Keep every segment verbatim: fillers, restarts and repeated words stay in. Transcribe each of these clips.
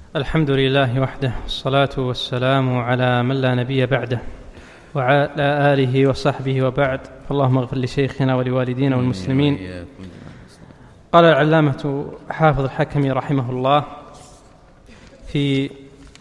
الحمد لله وحده، والصلاة والسلام على من لا نبي بعده وعلى آله وصحبه وبعد. اللهم اغفر لشيخنا ولوالدينا والمسلمين. قال العلامة حافظ الحكمي رحمه الله في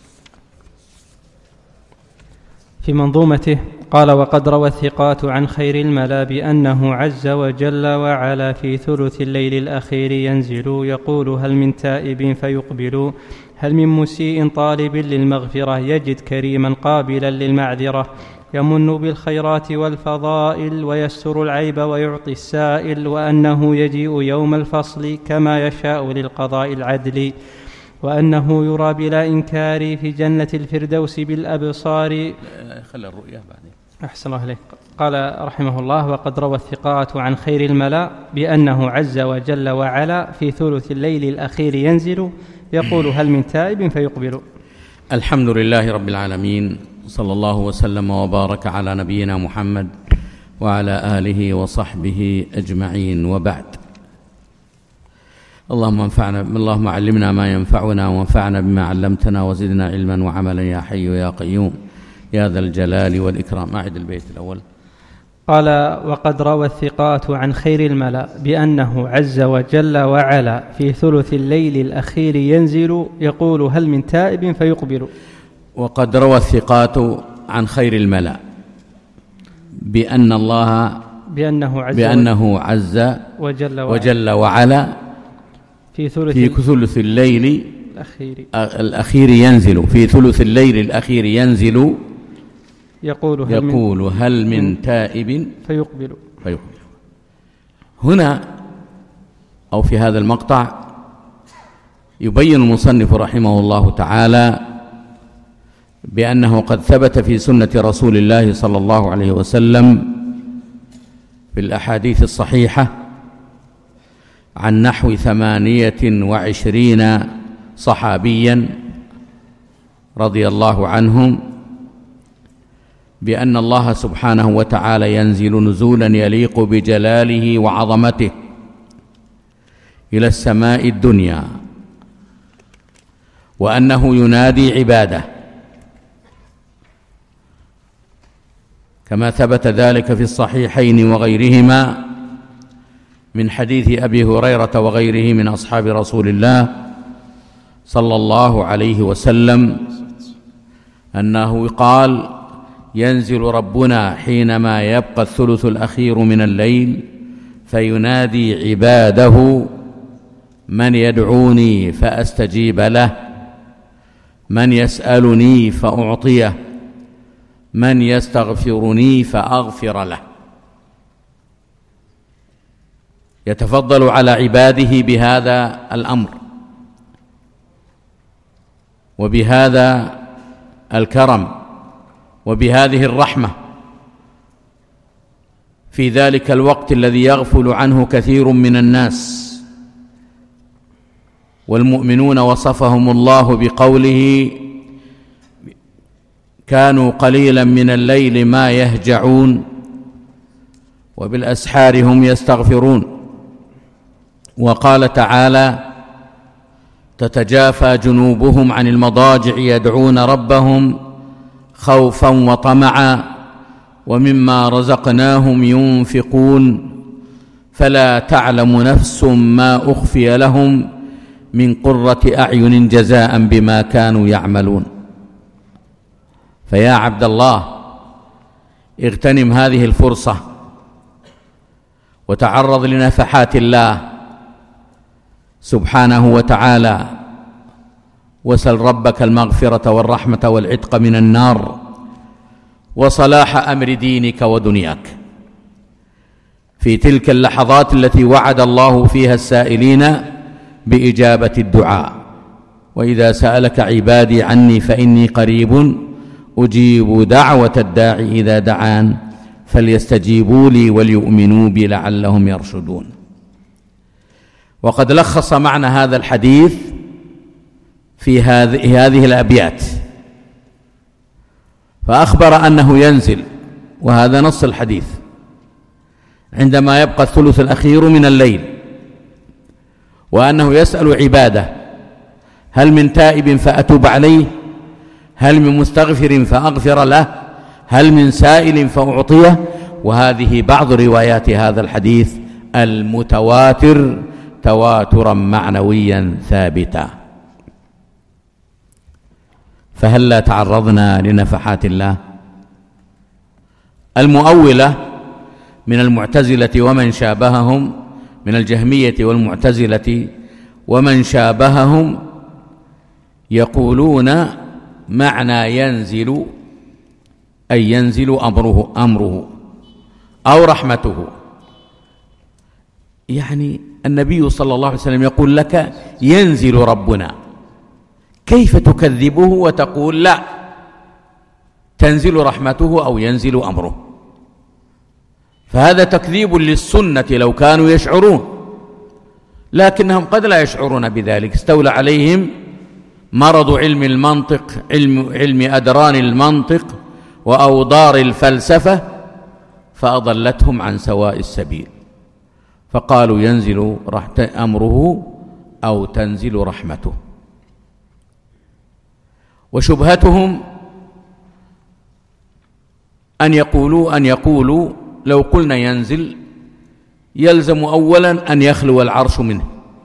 في منظومته، قال: وقد روى الثقات عن خير الملا بأنه عز وجل وعلا في ثلث الليل الأخير ينزل، يقول: هل من تائب فيقبل، هل من مسيء طالب للمغفرة، يجد كريما قابلا للمعذرة، يمن بالخيرات والفضائل ويستر العيب ويعطي السائل، وأنه يجيء يوم الفصل كما يشاء للقضاء العدل، وأنه يرى بلا إنكار في جنة الفردوس بالأبصار. خلى الرؤيا بعدين. أحسن الله إليك. قال رحمه الله: وقد روى الثقات عن خير الملا بأنه عز وجل وعلا في ثلث الليل الأخير ينزل، يقول: هل من تائب فيقبل. الحمد لله رب العالمين، صلى الله وسلم وبارك على نبينا محمد وعلى آله وصحبه أجمعين، وبعد. اللهم انفعنا اللهم علمنا ما ينفعنا، وانفعنا بما علمتنا، وزدنا علما وعملا يا حي يا قيوم يا ذا الجلال والإكرام. أعد البيت الأول. قال: وقد روى الثقات عن خير الملا بأنه عز وجل وعلا في ثلث الليل الأخير ينزل، يقول: هل من تائب فيقبل. وقد روى الثقات عن خير الملا بأن الله بأنه عز, بأنه عز وجل, وعلا وجل وعلا في ثلث, في ثلث الليل الأخير, الأخير ينزل في ثلث الليل الأخير ينزل يقول: هل, يقول من, هل من تائب فيقبل. فيقبل. هنا أو في هذا المقطع يبين المصنف رحمه الله تعالى بأنه قد ثبت في سنة رسول الله صلى الله عليه وسلم في الأحاديث الصحيحة عن نحو ثمانية وعشرين صحابيا رضي الله عنهم بأن الله سبحانه وتعالى ينزل نزولا يليق بجلاله وعظمته إلى السماء الدنيا، وأنه ينادي عباده، كما ثبت ذلك في الصحيحين وغيرهما من حديث أبي هريرة وغيره من أصحاب رسول الله صلى الله عليه وسلم أنه قال: ينزل ربنا حينما يبقى الثلث الأخير من الليل فينادي عباده: من يدعوني فأستجيب له، من يسألني فأعطيه، من يستغفرني فأغفر له. يتفضل على عباده بهذا الأمر وبهذا الكرم وبهذه الرحمة في ذلك الوقت الذي يغفل عنه كثير من الناس. والمؤمنون وصفهم الله بقوله: كانوا قليلا من الليل ما يهجعون وبالأسحار هم يستغفرون. وقال تعالى: تتجافى جنوبهم عن المضاجع يدعون ربهم خوفا وطمعا ومما رزقناهم ينفقون فلا تعلم نفس ما أخفي لهم من قرة أعين جزاء بما كانوا يعملون. فيا عبد الله، اغتنم هذه الفرصة وتعرض لنفحات الله سبحانه وتعالى، وسل ربك المغفرة والرحمة والعتق من النار وصلاح أمر دينك ودنياك في تلك اللحظات التي وعد الله فيها السائلين بإجابة الدعاء. وإذا سألك عبادي عني فإني قريب أجيب دعوة الداعي إذا دعان فليستجيبوا لي وليؤمنوا بي لعلهم يرشدون. وقد لخص معنى هذا الحديث في هذه الأبيات، فأخبر أنه ينزل، وهذا نص الحديث، عندما يبقى الثلث الأخير من الليل، وأنه يسأل عباده: هل من تائب فأتوب عليه؟ هل من مستغفر فأغفر له؟ هل من سائل فأعطيه؟ وهذه بعض روايات هذا الحديث المتواتر تواترا معنويا ثابتا. فهل لا تعرضنا لنفحات الله؟ المؤولة من المعتزلة ومن شابههم، من الجهمية والمعتزلة ومن شابههم، يقولون معنى ينزل أي ينزل أمره أمره أو رحمته. يعني النبي صلى الله عليه وسلم يقول لك ينزل ربنا، كيف تكذبه وتقول لا تنزل رحمته أو ينزل أمره؟ فهذا تكذيب للسنة لو كانوا يشعرون، لكنهم قد لا يشعرون بذلك. استولى عليهم مرض علم المنطق، علم, علم أدران المنطق وأوضار الفلسفة، فأضلتهم عن سواء السبيل، فقالوا ينزل أمره أو تنزل رحمته. وشبهتهم أن يقولوا أن يقولوا لو قلنا ينزل يلزم أولا أن يخلو العرش منه،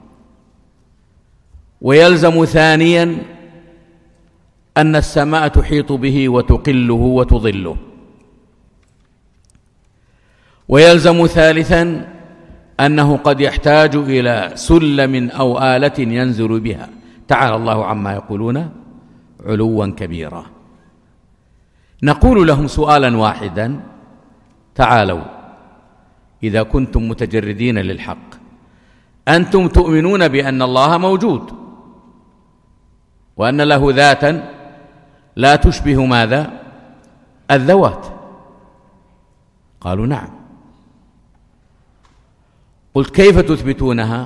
ويلزم ثانيا أن السماء تحيط به وتقله وتظله، ويلزم ثالثا أنه قد يحتاج إلى سلم أو آلة ينزل بها. تعالى الله عما يقولون علوا كبيرا. نقول لهم سؤالا واحدا: تعالوا، إذا كنتم متجردين للحق، أنتم تؤمنون بأن الله موجود وأن له ذاتا لا تشبه ماذا؟ الذوات. قالوا نعم. قلت كيف تثبتونها؟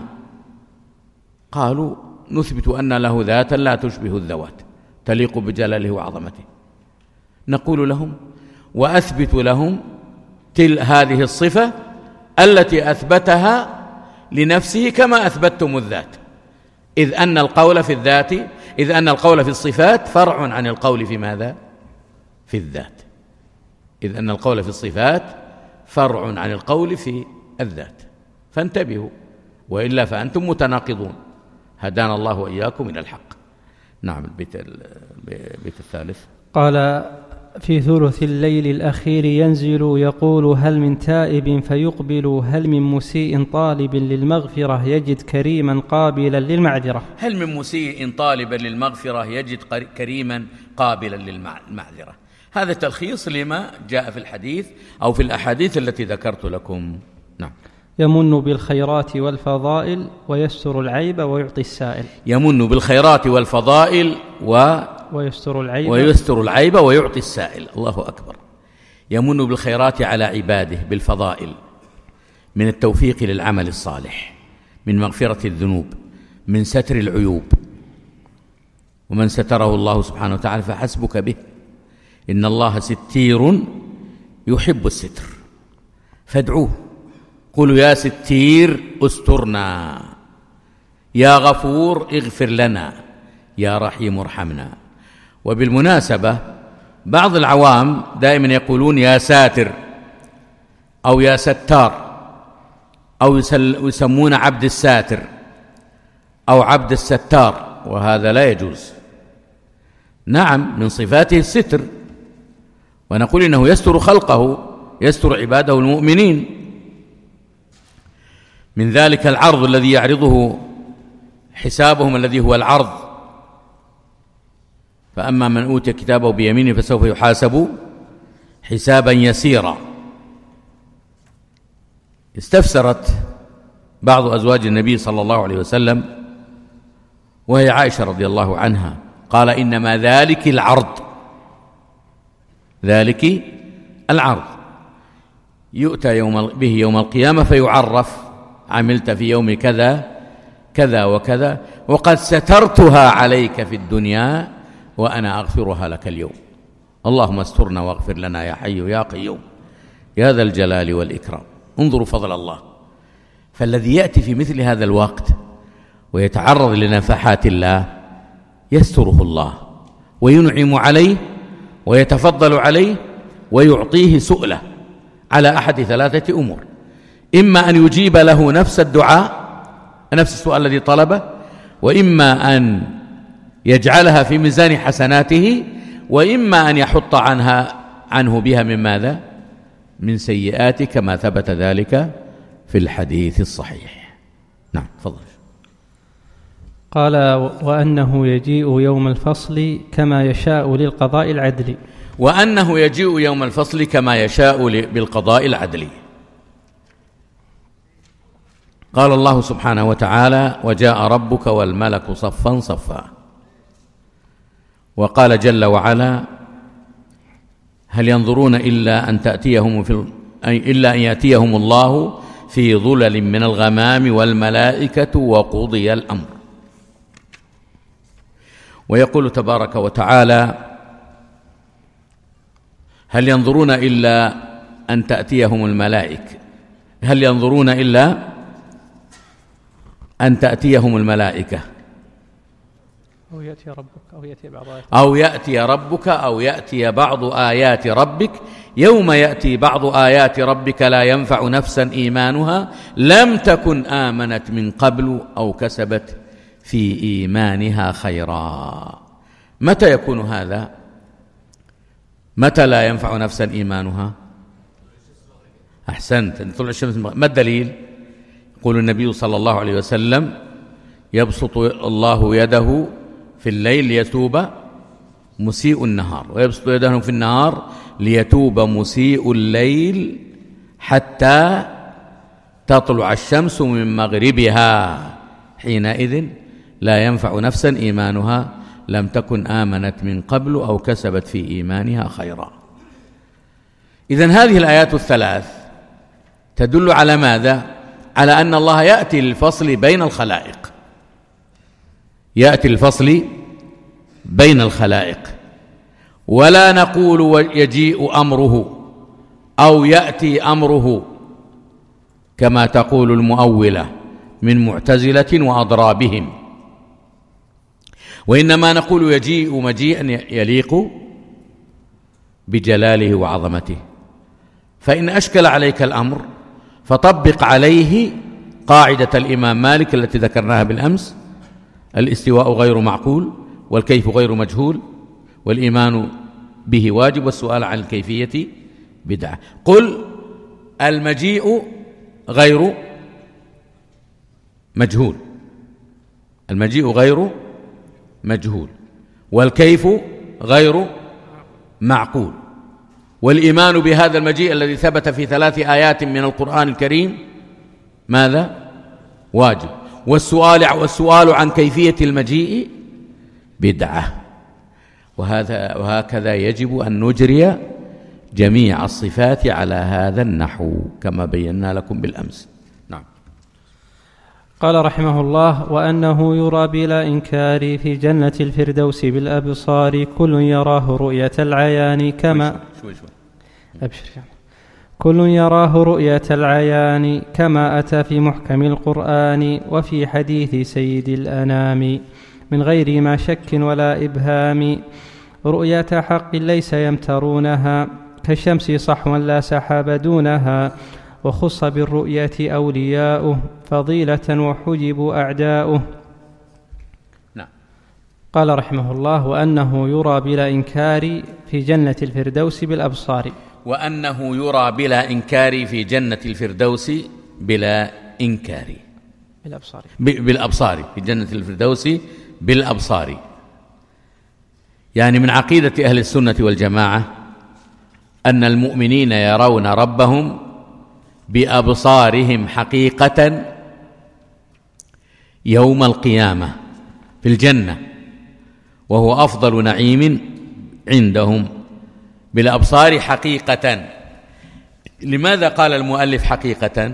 قالوا نثبت أن له ذاتا لا تشبه الذوات تليق بجلاله وعظمته. نقول لهم وأثبت لهم تل هذه الصفة التي أثبتها لنفسه كما أثبتتم الذات، إذ أن القول في الذات إذ أن القول في الصفات فرع عن القول في ماذا؟ في الذات. إذ أن القول في الصفات فرع عن القول في الذات، فانتبهوا، وإلا فأنتم متناقضون. هدانا الله وإياكم إلى الحق. نعم. البيت, البيت الثالث قال: في ثلث الليل الأخير ينزل يقول هل من تائب فيقبل، هل من مسيء طالب للمغفرة يجد كريما قابلا للمعذرة. هل من مسيء طالبا للمغفرة يجد كريما قابلا للمعذرة. هذا تلخيص لما جاء في الحديث أو في الأحاديث التي ذكرت لكم. نعم. يمن بالخيرات والفضائل ويستر العيب ويعطي السائل. يمن بالخيرات والفضائل و ويستر العيب ويستر العيب ويعطي السائل. الله أكبر. يمن بالخيرات على عباده بالفضائل، من التوفيق للعمل الصالح، من مغفرة الذنوب، من ستر العيوب. ومن ستره الله سبحانه وتعالى فحسبك به، إن الله ستير يحب الستر، فادعوه. قولوا يا ستير استرنا، يا غفور اغفر لنا، يا رحيم ارحمنا. وبالمناسبة بعض العوام دائما يقولون يا ساتر أو يا ستار، أو يسمون عبد الساتر أو عبد الستار، وهذا لا يجوز. نعم، من صفاته الستر، ونقول إنه يستر خلقه، يستر عباده المؤمنين. من ذلك العرض الذي يعرضه حسابهم الذي هو العرض: فأما من أوتي كتابه بيمينه فسوف يحاسب حسابا يسيرا. استفسرت بعض أزواج النبي صلى الله عليه وسلم وهي عائشة رضي الله عنها، قال إنما ذلك العرض، ذلك العرض يؤتى يوم به يوم القيامة فيعرف عملت في يوم كذا كذا وكذا، وقد سترتها عليك في الدنيا وأنا أغفرها لك اليوم. اللهم استرنا واغفر لنا يا حي يا قيوم يا ذا الجلال والإكرام. انظروا فضل الله. فالذي يأتي في مثل هذا الوقت ويتعرض لنفحات الله يستره الله وينعم عليه ويتفضل عليه ويعطيه سؤله على أحد ثلاثة أمور: إما أن يجيب له نفس الدعاء، نفس السؤال الذي طلبه، وإما أن يجعلها في ميزان حسناته، وإما أن يحط عنها عنه بها من ماذا؟ من سيئات، كما ثبت ذلك في الحديث الصحيح. نعم، تفضل. قال: وأنه يجيء يوم الفصل كما يشاء للقضاء العدلي. وأنه يجيء يوم الفصل كما يشاء بالقضاء العدلي. قال الله سبحانه وتعالى: وجاء ربك والملك صفا صفا. وقال جل وعلا: هل ينظرون إلا أن تأتيهم في إلا أن يأتيهم الله في ظلل من الغمام والملائكة وقضي الأمر. ويقول تبارك وتعالى: هل ينظرون إلا أن تأتيهم الملائكة هل ينظرون إلا أن تأتيهم الملائكة أو يأتي ربك أو يأتي بعض آيات أو يأتي ربك أو يأتي بعض آيات ربك يوم يأتي بعض آيات ربك لا ينفع نفسا إيمانها لم تكن آمنت من قبل أو كسبت في إيمانها خيرا. متى يكون هذا؟ متى لا ينفع نفسا إيمانها؟ أحسنت، طلع الشمس. ما الدليل؟ يقول النبي صلى الله عليه وسلم: يبسط الله يده في الليل ليتوب مسيء النهار، ويبسط يده في النهار ليتوب مسيء الليل حتى تطلع الشمس من مغربها، حينئذ لا ينفع نفسا إيمانها لم تكن آمنت من قبل أو كسبت في إيمانها خيرا. إذن هذه الآيات الثلاث تدل على ماذا؟ على أن الله يأتي للفصل بين الخلائق، يأتي الفصل بين الخلائق، ولا نقول يجيء أمره أو يأتي أمره كما تقول المؤولة من معتزلة وأضرابهم، وإنما نقول يجيء مجيئا يليق بجلاله وعظمته. فإن أشكل عليك الأمر فطبق عليه قاعدة الإمام مالك التي ذكرناها بالأمس: الاستواء غير معقول، والكيف غير مجهول، والإيمان به واجب، والسؤال عن الكيفية بدعة. قل المجيء غير مجهول، المجيء غير مجهول، والكيف غير معقول، والإيمان بهذا المجيء الذي ثبت في ثلاث آيات من القرآن الكريم ماذا؟ واجب، والسؤال والسؤال عن كيفية المجيء بدعة. وهذا وهكذا يجب أن نجري جميع الصفات على هذا النحو كما بينا لكم بالأمس. نعم. قال رحمه الله: وأنه يرى بلا إنكار في جنة الفردوس بالأبصار كل يراه رؤية العيان كما شوي شوي. أبشر يعني. كل يراه رؤية العيان كما أتى في محكم القرآن وفي حديث سيد الأنام من غير ما شك ولا إبهام، رؤية حق ليس يمترونها كالشمس صحوا لا سحاب دونها، وخص بالرؤية أولياؤه فضيلة وحجبوا أعداؤه. نعم. قال رحمه الله: وأنه يرى بلا إنكار في جنة الفردوس بالأبصار. وأنه يرى بلا إنكار في جنة الفردوس بلا إنكار بالأبصار بالأبصار في جنة الفردوس بالأبصار. يعني من عقيدة أهل السنة والجماعة أن المؤمنين يرون ربهم بأبصارهم حقيقة يوم القيامة في الجنة، وهو أفضل نعيم عندهم، بالأبصار حقيقة. لماذا قال المؤلف حقيقة؟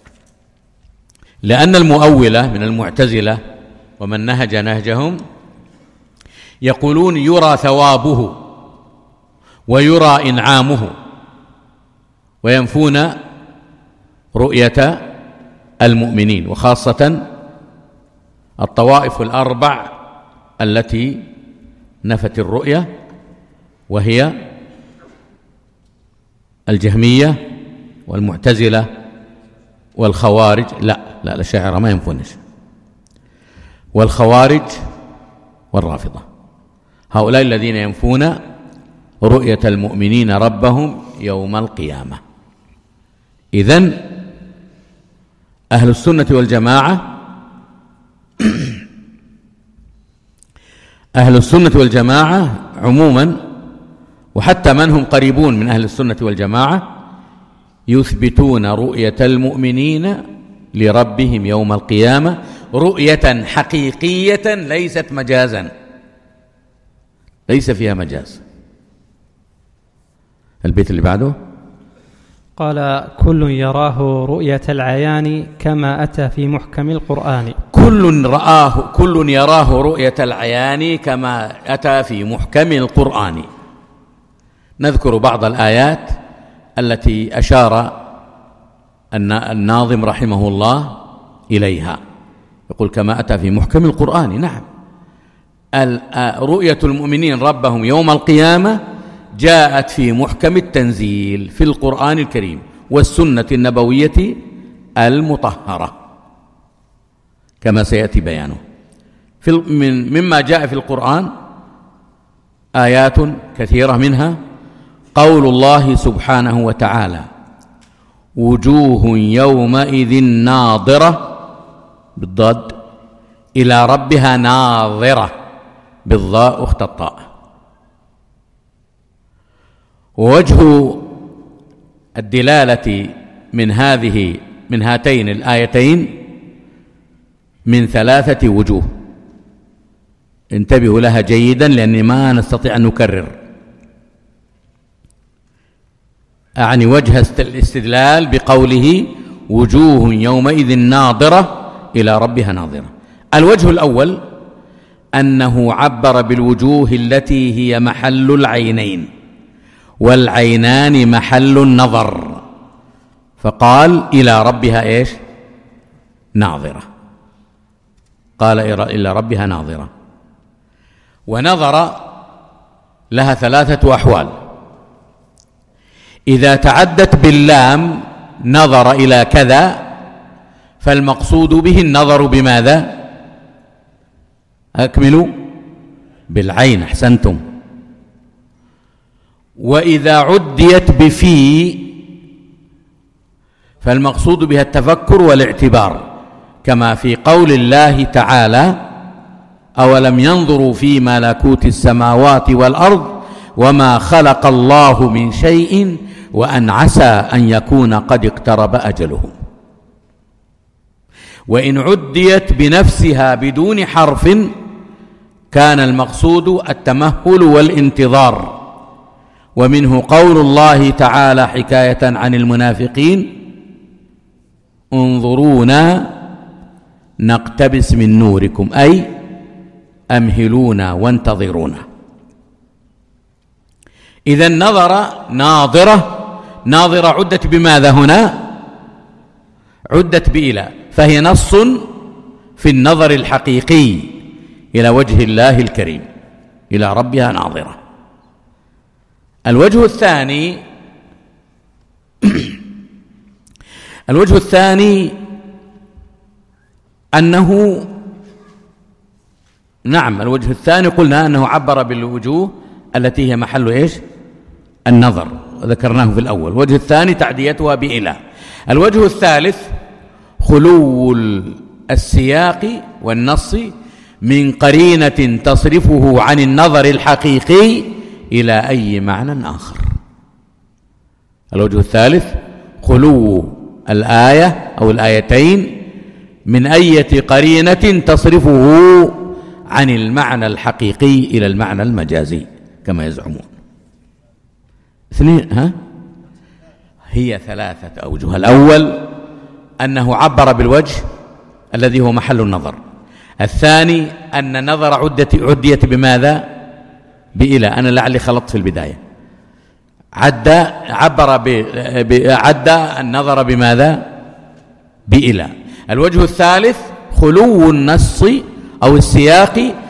لأن المؤولة من المعتزلة ومن نهج نهجهم يقولون يرى ثوابه ويرى إنعامه، وينفون رؤية المؤمنين، وخاصة الطوائف الأربع التي نفت الرؤية، وهي الجهمية والمعتزلة والخوارج. لا لا الأشاعرة ما ينفونش، والخوارج والرافضة، هؤلاء الذين ينفون رؤية المؤمنين ربهم يوم القيامة. إذن أهل السنة والجماعة أهل السنة والجماعة عموما، وحتى من هم قريبون من أهل السنة والجماعة، يثبتون رؤية المؤمنين لربهم يوم القيامة رؤية حقيقية ليست مجازا، ليس فيها مجاز. البيت اللي بعده قال: كل يراه رؤية العيان كما أتى في محكم القرآن. كل رآه كل يراه رؤية العيان كما أتى في محكم القرآن. نذكر بعض الآيات التي أشار الناظم رحمه الله إليها. يقول كما أتى في محكم القرآن. نعم، رؤية المؤمنين ربهم يوم القيامة جاءت في محكم التنزيل في القرآن الكريم والسنة النبوية المطهرة كما سيأتي بيانه. في من مما جاء في القرآن آيات كثيرة، منها قول الله سبحانه وتعالى: وجوه يومئذ ناظرة بالضاد إلى ربها ناظرة بالضاء أخت الطاء. ووجه الدلالة من هذه من هاتين الآيتين من ثلاثة وجوه، انتبهوا لها جيدا لأن ما نستطيع أن نكرر. أعني وجه الاستدلال بقوله وجوه يومئذ ناظرة إلى ربها ناظرة. الوجه الأول أنه عبر بالوجوه التي هي محل العينين، والعينان محل النظر، فقال إلى ربها إيش؟ ناظرة. قال إلى ربها ناظرة. ونظر لها ثلاثة أحوال. إذا تعدت باللام نظر إلى كذا فالمقصود به النظر بماذا؟ أكملوا بالعين، أحسنتم. وإذا عديت بفي فالمقصود بها التفكر والاعتبار، كما في قول الله تعالى: أولم ينظروا في ملكوت السماوات والأرض وما خلق الله من شيء وأن عسى أن يكون قد اقترب أجلهم. وإن عديت بنفسها بدون حرف كان المقصود التمهل والانتظار. ومنه قول الله تعالى حكاية عن المنافقين: انظرونا نقتبس من نوركم، أي أمهلونا وانتظرونا. إذن نظر ناظرة، ناظرة عدت بماذا هنا؟ عدت بإلى، فهي نص في النظر الحقيقي إلى وجه الله الكريم، إلى ربها ناظرة. الوجه الثاني الوجه الثاني أنه نعم الوجه الثاني قلنا أنه عبر بالوجوه التي هي محل إيش؟ النظر، ذكرناه في الأول. الوجه الثاني تعديتها بإلى. الوجه الثالث خلو السياق والنص من قرينة تصرفه عن النظر الحقيقي إلى أي معنى آخر. الوجه الثالث خلو الآية أو الآيتين من أي قرينة تصرفه عن المعنى الحقيقي إلى المعنى المجازي كما يزعمون. اثنين ها هي ثلاثة أوجه. الأول أنه عبر بالوجه الذي هو محل النظر. الثاني أن النظر عدت عديت بماذا؟ بإلى. أنا لعلي خلطت في البداية. عد عبر ب عد النظر بماذا؟ بإلى. الوجه الثالث خلو النص أو السياق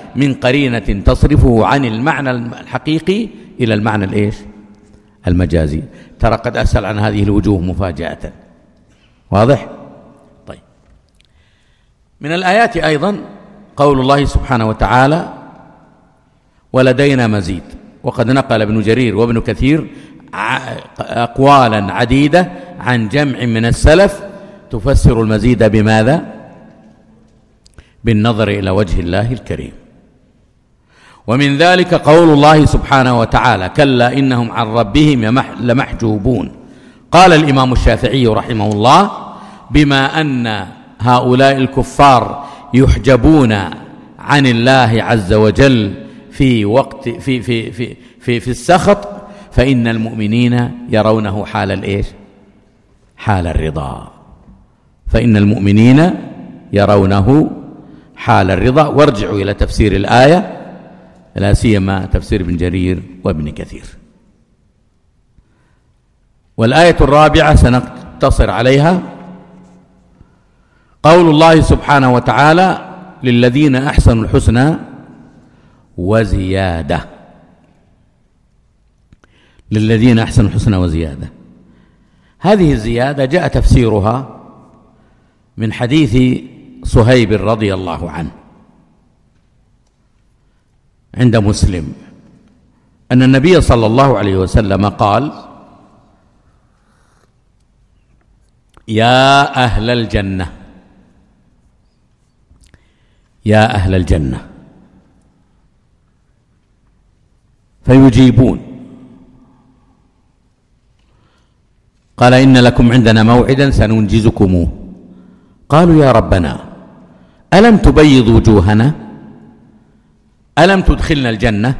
من قرينة تصرفه عن المعنى الحقيقي إلى المعنى الإيش؟ المجازي. ترى قد أسأل عن هذه الوجوه مفاجأة. واضح؟ طيب، من الآيات أيضا قول الله سبحانه وتعالى: ولدينا مزيد. وقد نقل ابن جرير وابن كثير أقوالا عديدة عن جمع من السلف تفسر المزيد بماذا؟ بالنظر إلى وجه الله الكريم. ومن ذلك قول الله سبحانه وتعالى: كلا إنهم عن ربهم لمحجوبون. قال الإمام الشافعي رحمه الله: بما أن هؤلاء الكفار يحجبون عن الله عز وجل في وقت في في في في, في السخط، فإن المؤمنين يرونه حال الإيش؟ حال الرضا. فإن المؤمنين يرونه حال الرضا. وارجعوا إلى تفسير الآية، لا سيما تفسير ابن جرير وابن كثير. والآية الرابعة سنقتصر عليها، قول الله سبحانه وتعالى: للذين أحسنوا الحسنى وزيادة. للذين أحسنوا الحسنى وزيادة، هذه الزيادة جاء تفسيرها من حديث صهيب رضي الله عنه عند مسلم أن النبي صلى الله عليه وسلم قال: يا أهل الجنة، يا أهل الجنة، فيجيبون. قال: إن لكم عندنا موعدا سننجزكموه. قالوا: يا ربنا، ألم تبيض وجوهنا؟ ألم تدخلنا الجنة؟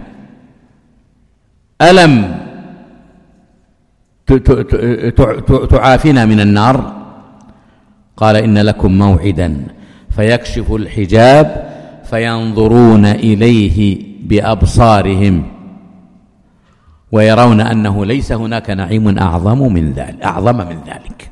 ألم تعافنا من النار؟ قال: إن لكم موعدا فيكشف الحجاب فينظرون إليه بأبصارهم ويرون أنه ليس هناك نعيم أعظم من ذلك أعظم من ذلك.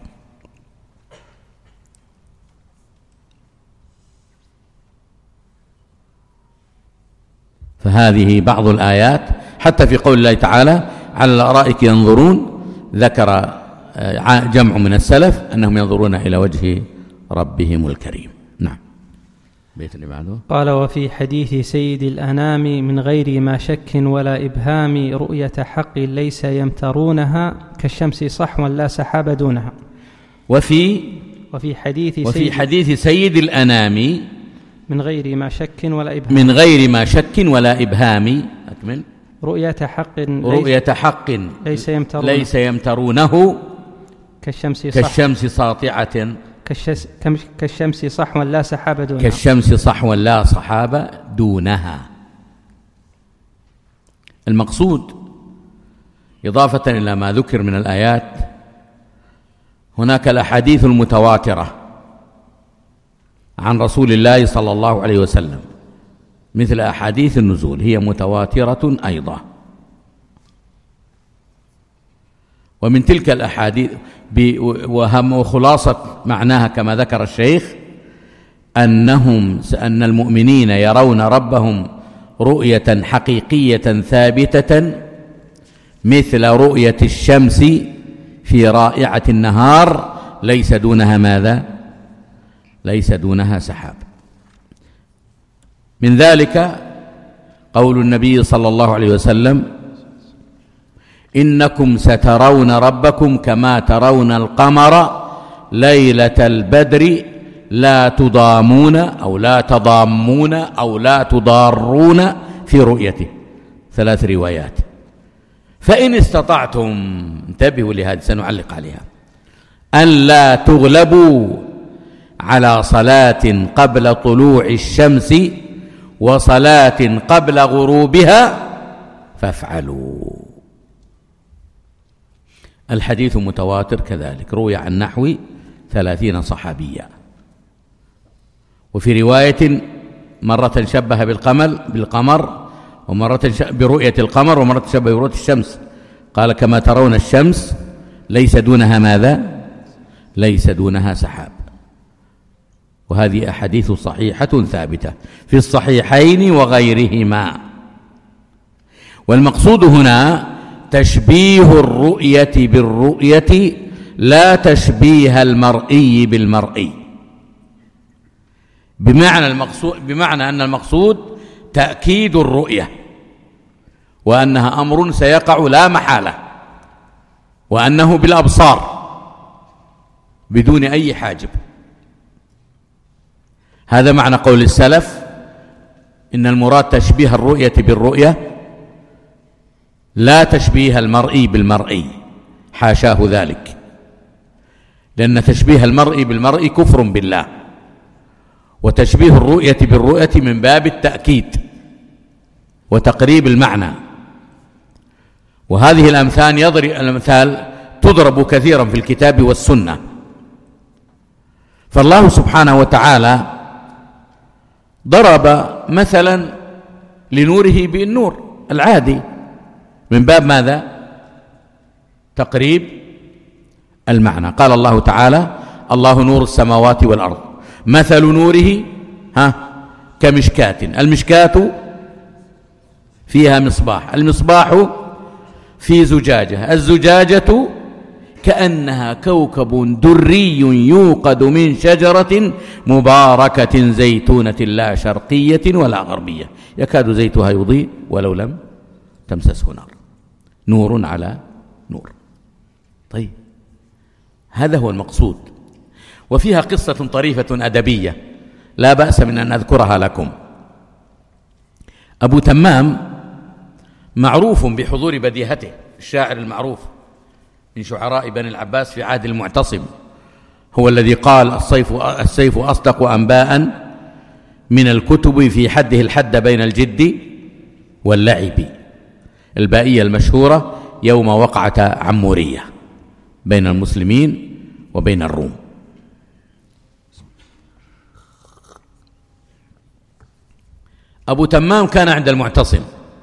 فهذه بعض الآيات. حتى في قول الله تعالى: على الأرائك ينظرون، ذكر جمع من السلف أنهم ينظرون إلى وجه ربهم الكريم. نعم. بيت اللي بعده. قال: وفي حديث سيد الأنام: من غير ما شك ولا إبهام، رؤية حق ليس يمترونها، كالشمس صحوا لا سحاب دونها. وفي وفي حديث وفي سيد حديث سيد الأنام: من غير ما شك ولا إبهام. من غير ما شك ولا إبهام. أكمل. رؤية حق رؤية حق ليس يمترونه, ليس يمترونه كالشمس, كالشمس ساطعة كالشمس صحوا لا سحاب دونها. كالشمس صحوا لا سحاب دونها. المقصود إضافة إلى ما ذكر من الآيات، هناك الأحاديث المتواترة عن رسول الله صلى الله عليه وسلم، مثل أحاديث النزول، هي متواترة أيضا. ومن تلك الأحاديث وهم وخلاصة معناها كما ذكر الشيخ أنهم أن المؤمنين يرون ربهم رؤية حقيقية ثابتة مثل رؤية الشمس في رائعة النهار، ليس دونها ماذا؟ ليس دونها سحاب. من ذلك قول النبي صلى الله عليه وسلم: إنكم سترون ربكم كما ترون القمر ليلة البدر لا تضامون أو لا تضامون أو لا تضارون في رؤيته. ثلاث روايات. فإن استطعتم، انتبهوا لهذه سنعلق عليها، أن لا تغلبوا على صلاة قبل طلوع الشمس وصلاة قبل غروبها فافعلوا. الحديث متواتر كذلك، روي عن نحو ثلاثين صحابيا. وفي رواية مرة شبه بالقمر بالقمر ومرة برؤية القمر ومرة شبه برؤية الشمس. قال: كما ترون الشمس ليس دونها ماذا؟ ليس دونها سحاب. وهذه أحاديث صحيحة ثابتة في الصحيحين وغيرهما. والمقصود هنا تشبيه الرؤية بالرؤية لا تشبيه المرئي بالمرئي، بمعنى المقصود بمعنى أن المقصود تأكيد الرؤية، وأنها أمر سيقع لا محالة، وأنه بالأبصار بدون أي حاجب. هذا معنى قول السلف إن المراد تشبيه الرؤية بالرؤية لا تشبيه المرئي بالمرئي، حاشاه ذلك، لأن تشبيه المرئي بالمرئي كفر بالله، وتشبيه الرؤية بالرؤية من باب التأكيد وتقريب المعنى. وهذه الأمثال يضرب الأمثال تضرب كثيرا في الكتاب والسنة. فالله سبحانه وتعالى ضرب مثلا لنوره بالنور العادي من باب ماذا؟ تقريب المعنى. قال الله تعالى: الله نور السماوات والأرض مثل نوره ها كمشكاة، المشكاة فيها مصباح، المصباح في زجاجة، الزجاجة كأنها كوكب دري يوقد من شجرة مباركة زيتونة لا شرقية ولا غربية يكاد زيتها يضيء ولو لم تمسسه نار، نور على نور. طيب، هذا هو المقصود. وفيها قصة طريفة أدبية لا بأس من أن أذكرها لكم. أبو تمام معروف بحضور بديهته، الشاعر المعروف من شعراء بني العباس في عهد المعتصم، هو الذي قال: السيف السيف أصدق أنباء من الكتب في حده الحد بين الجد واللعب. البائية المشهورة يوم وقعة عمورية بين المسلمين وبين الروم. أبو تمام كان عند المعتصم،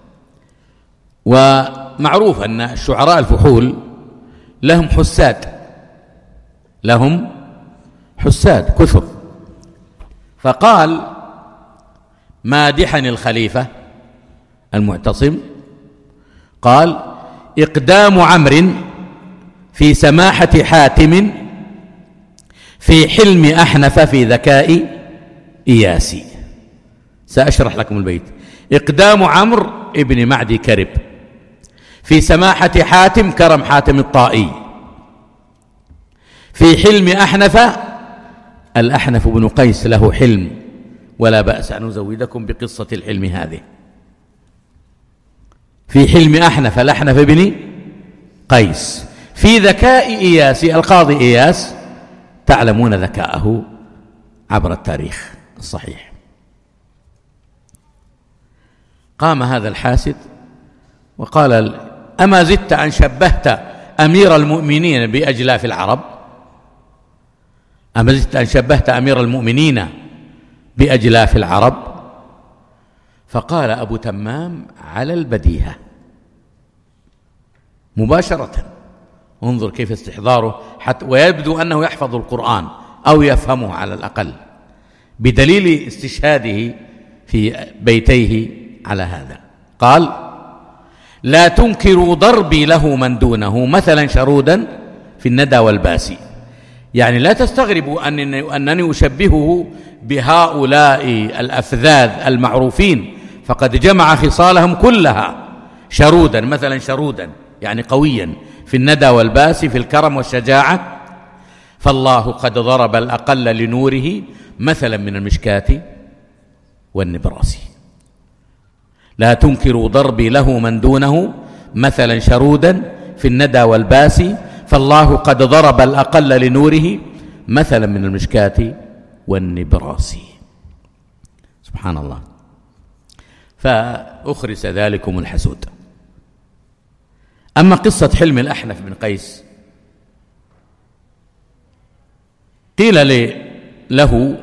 ومعروف أن الشعراء الفحول لهم حساد، لهم حساد كثر. فقال مادحا الخليفة المعتصم، قال: إقدام عمرو في سماحة حاتم، في حلم أحنف، في ذكاء إياسي. سأشرح لكم البيت. إقدام عمرو ابن معدي كرب في سماحة حاتم، كرم حاتم الطائي، في حلم أحنف. الأحنف بن قيس له حلم، ولا بأس أن أزودكم بقصة الحلم هذه. في حلم أحنف، الأحنف بن قيس، في ذكاء إياس، القاضي إياس تعلمون ذكاءه عبر التاريخ الصحيح. قام هذا الحاسد وقال: أما زدت أن شبهت أمير المؤمنين بأجلاف العرب؟ أما زدت أن شبهت أمير المؤمنين بأجلاف العرب؟ فقال أبو تمام على البديهة مباشرة. انظر كيف استحضاره، حتى ويبدو أنه يحفظ القرآن أو يفهمه على الأقل، بدليل استشهاده في بيتيه على هذا. قال: لا تنكروا ضربي له من دونه مثلا شرودا في الندى والباسي. يعني لا تستغربوا أنني, أنني أشبهه بهؤلاء الأفذاذ المعروفين، فقد جمع خصالهم كلها. شرودا مثلا، شرودا يعني قويا في الندى والباسي، في الكرم والشجاعة. فالله قد ضرب الأقل لنوره مثلا من المشكاة والنبراس. لا تنكروا ضربي له من دونه مثلا شرودا في الندى والباسي، فالله قد ضرب الأقل لنوره مثلا من المشكاة والنبراس. سبحان الله. فأخرس ذلكم الحسود. أما قصة حلم الأحنف بن قيس، قيل له: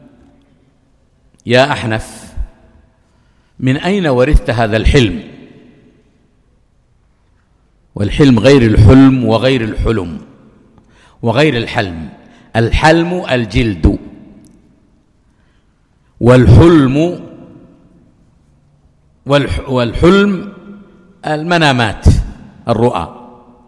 يا أحنف، من أين ورثت هذا الحلم؟ والحلم غير الحلم وغير الحلم وغير الحلم. الحلم الجلد، والحلم والحلم المنامات الرؤى،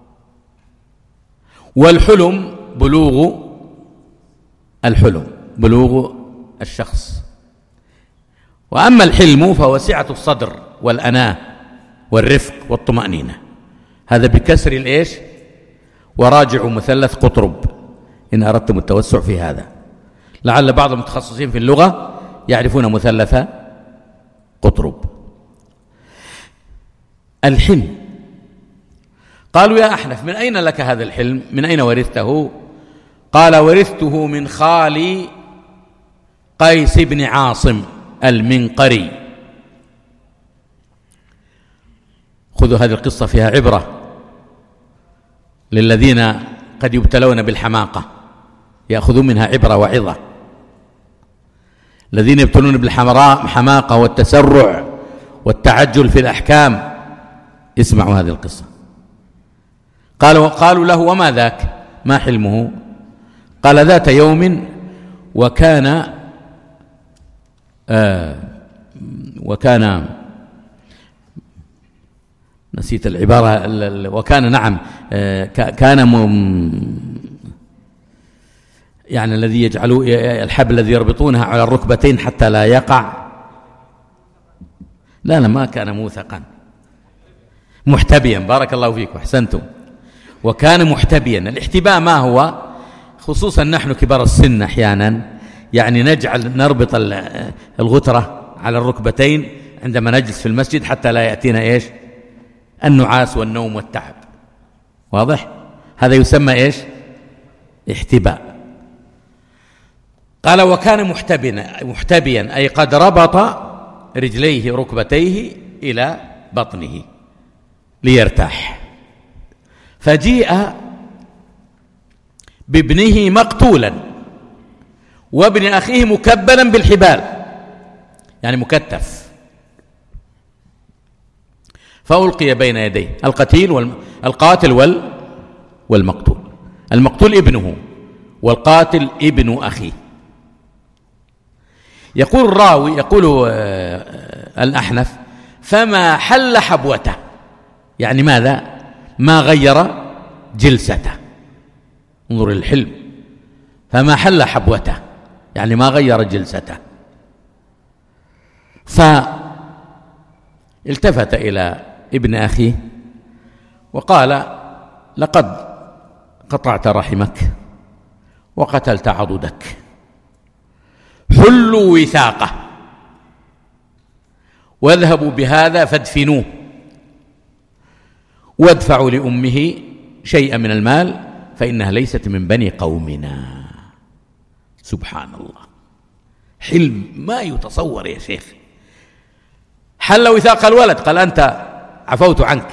والحلم بلوغ الحلم بلوغ الشخص. وأما الحلم فهو سعة الصدر والأناة والرفق والطمأنينة، هذا بكسر الإيش وراجعوا مثلث قطرب إن أردتم التوسع في هذا. لعل بعض المتخصصين في اللغة يعرفون مثلث قطرب. الحلم، قالوا يا أحنف من أين لك هذا الحلم؟ من أين ورثته؟ قال ورثته من خالي قيس بن عاصم المنقري. خذوا هذه القصة فيها عبرة للذين قد يبتلون بالحماقة، يأخذون منها عبرة وعظة. الذين يبتلون بالحماقة والتسرع والتعجل في الأحكام اسمعوا هذه القصة. قالوا, قالوا له وما ذاك؟ ما حلمه؟ قال ذات يوم وكان آه وكان نسيت العبارة، وكان نعم آه كان يعني الذي يجعلوا الحبل الذي يربطونها على الركبتين حتى لا يقع، لا لا ما كان موثقا، محتبيا، بارك الله فيكم أحسنتم، وكان محتبيا. الاحتباء ما هو؟ خصوصا نحن كبار السن أحيانا يعني نجعل نربط الغترة على الركبتين عندما نجلس في المسجد حتى لا يأتينا إيش؟ النعاس والنوم والتعب. واضح؟ هذا يسمى إيش؟ احتباء. قال وكان محتبيا محتبيا أي قد ربط رجليه ركبتيه إلى بطنه ليرتاح، فجيء بابنه مقتولا وابن أخيه مكبلا بالحبال يعني مكتف، فألقي بين يديه القتيل والقاتل وال والمقتول. المقتول ابنه والقاتل ابن أخيه. يقول الراوي يقول الأحنف فما حل حبوته، يعني ماذا؟ ما غير جلسته. انظر الحلم، فما حل حبوته يعني ما غير جلسته. فالتفت إلى ابن أخيه وقال لقد قطعت رحمك وقتلت عضدك، حلوا وثاقه واذهبوا بهذا فادفنوه وادفعوا لأمه شيئا من المال فإنها ليست من بني قومنا. سبحان الله، حلم ما يتصور يا شيخ. حل وثاق الولد، قال أنت عفوت عنك،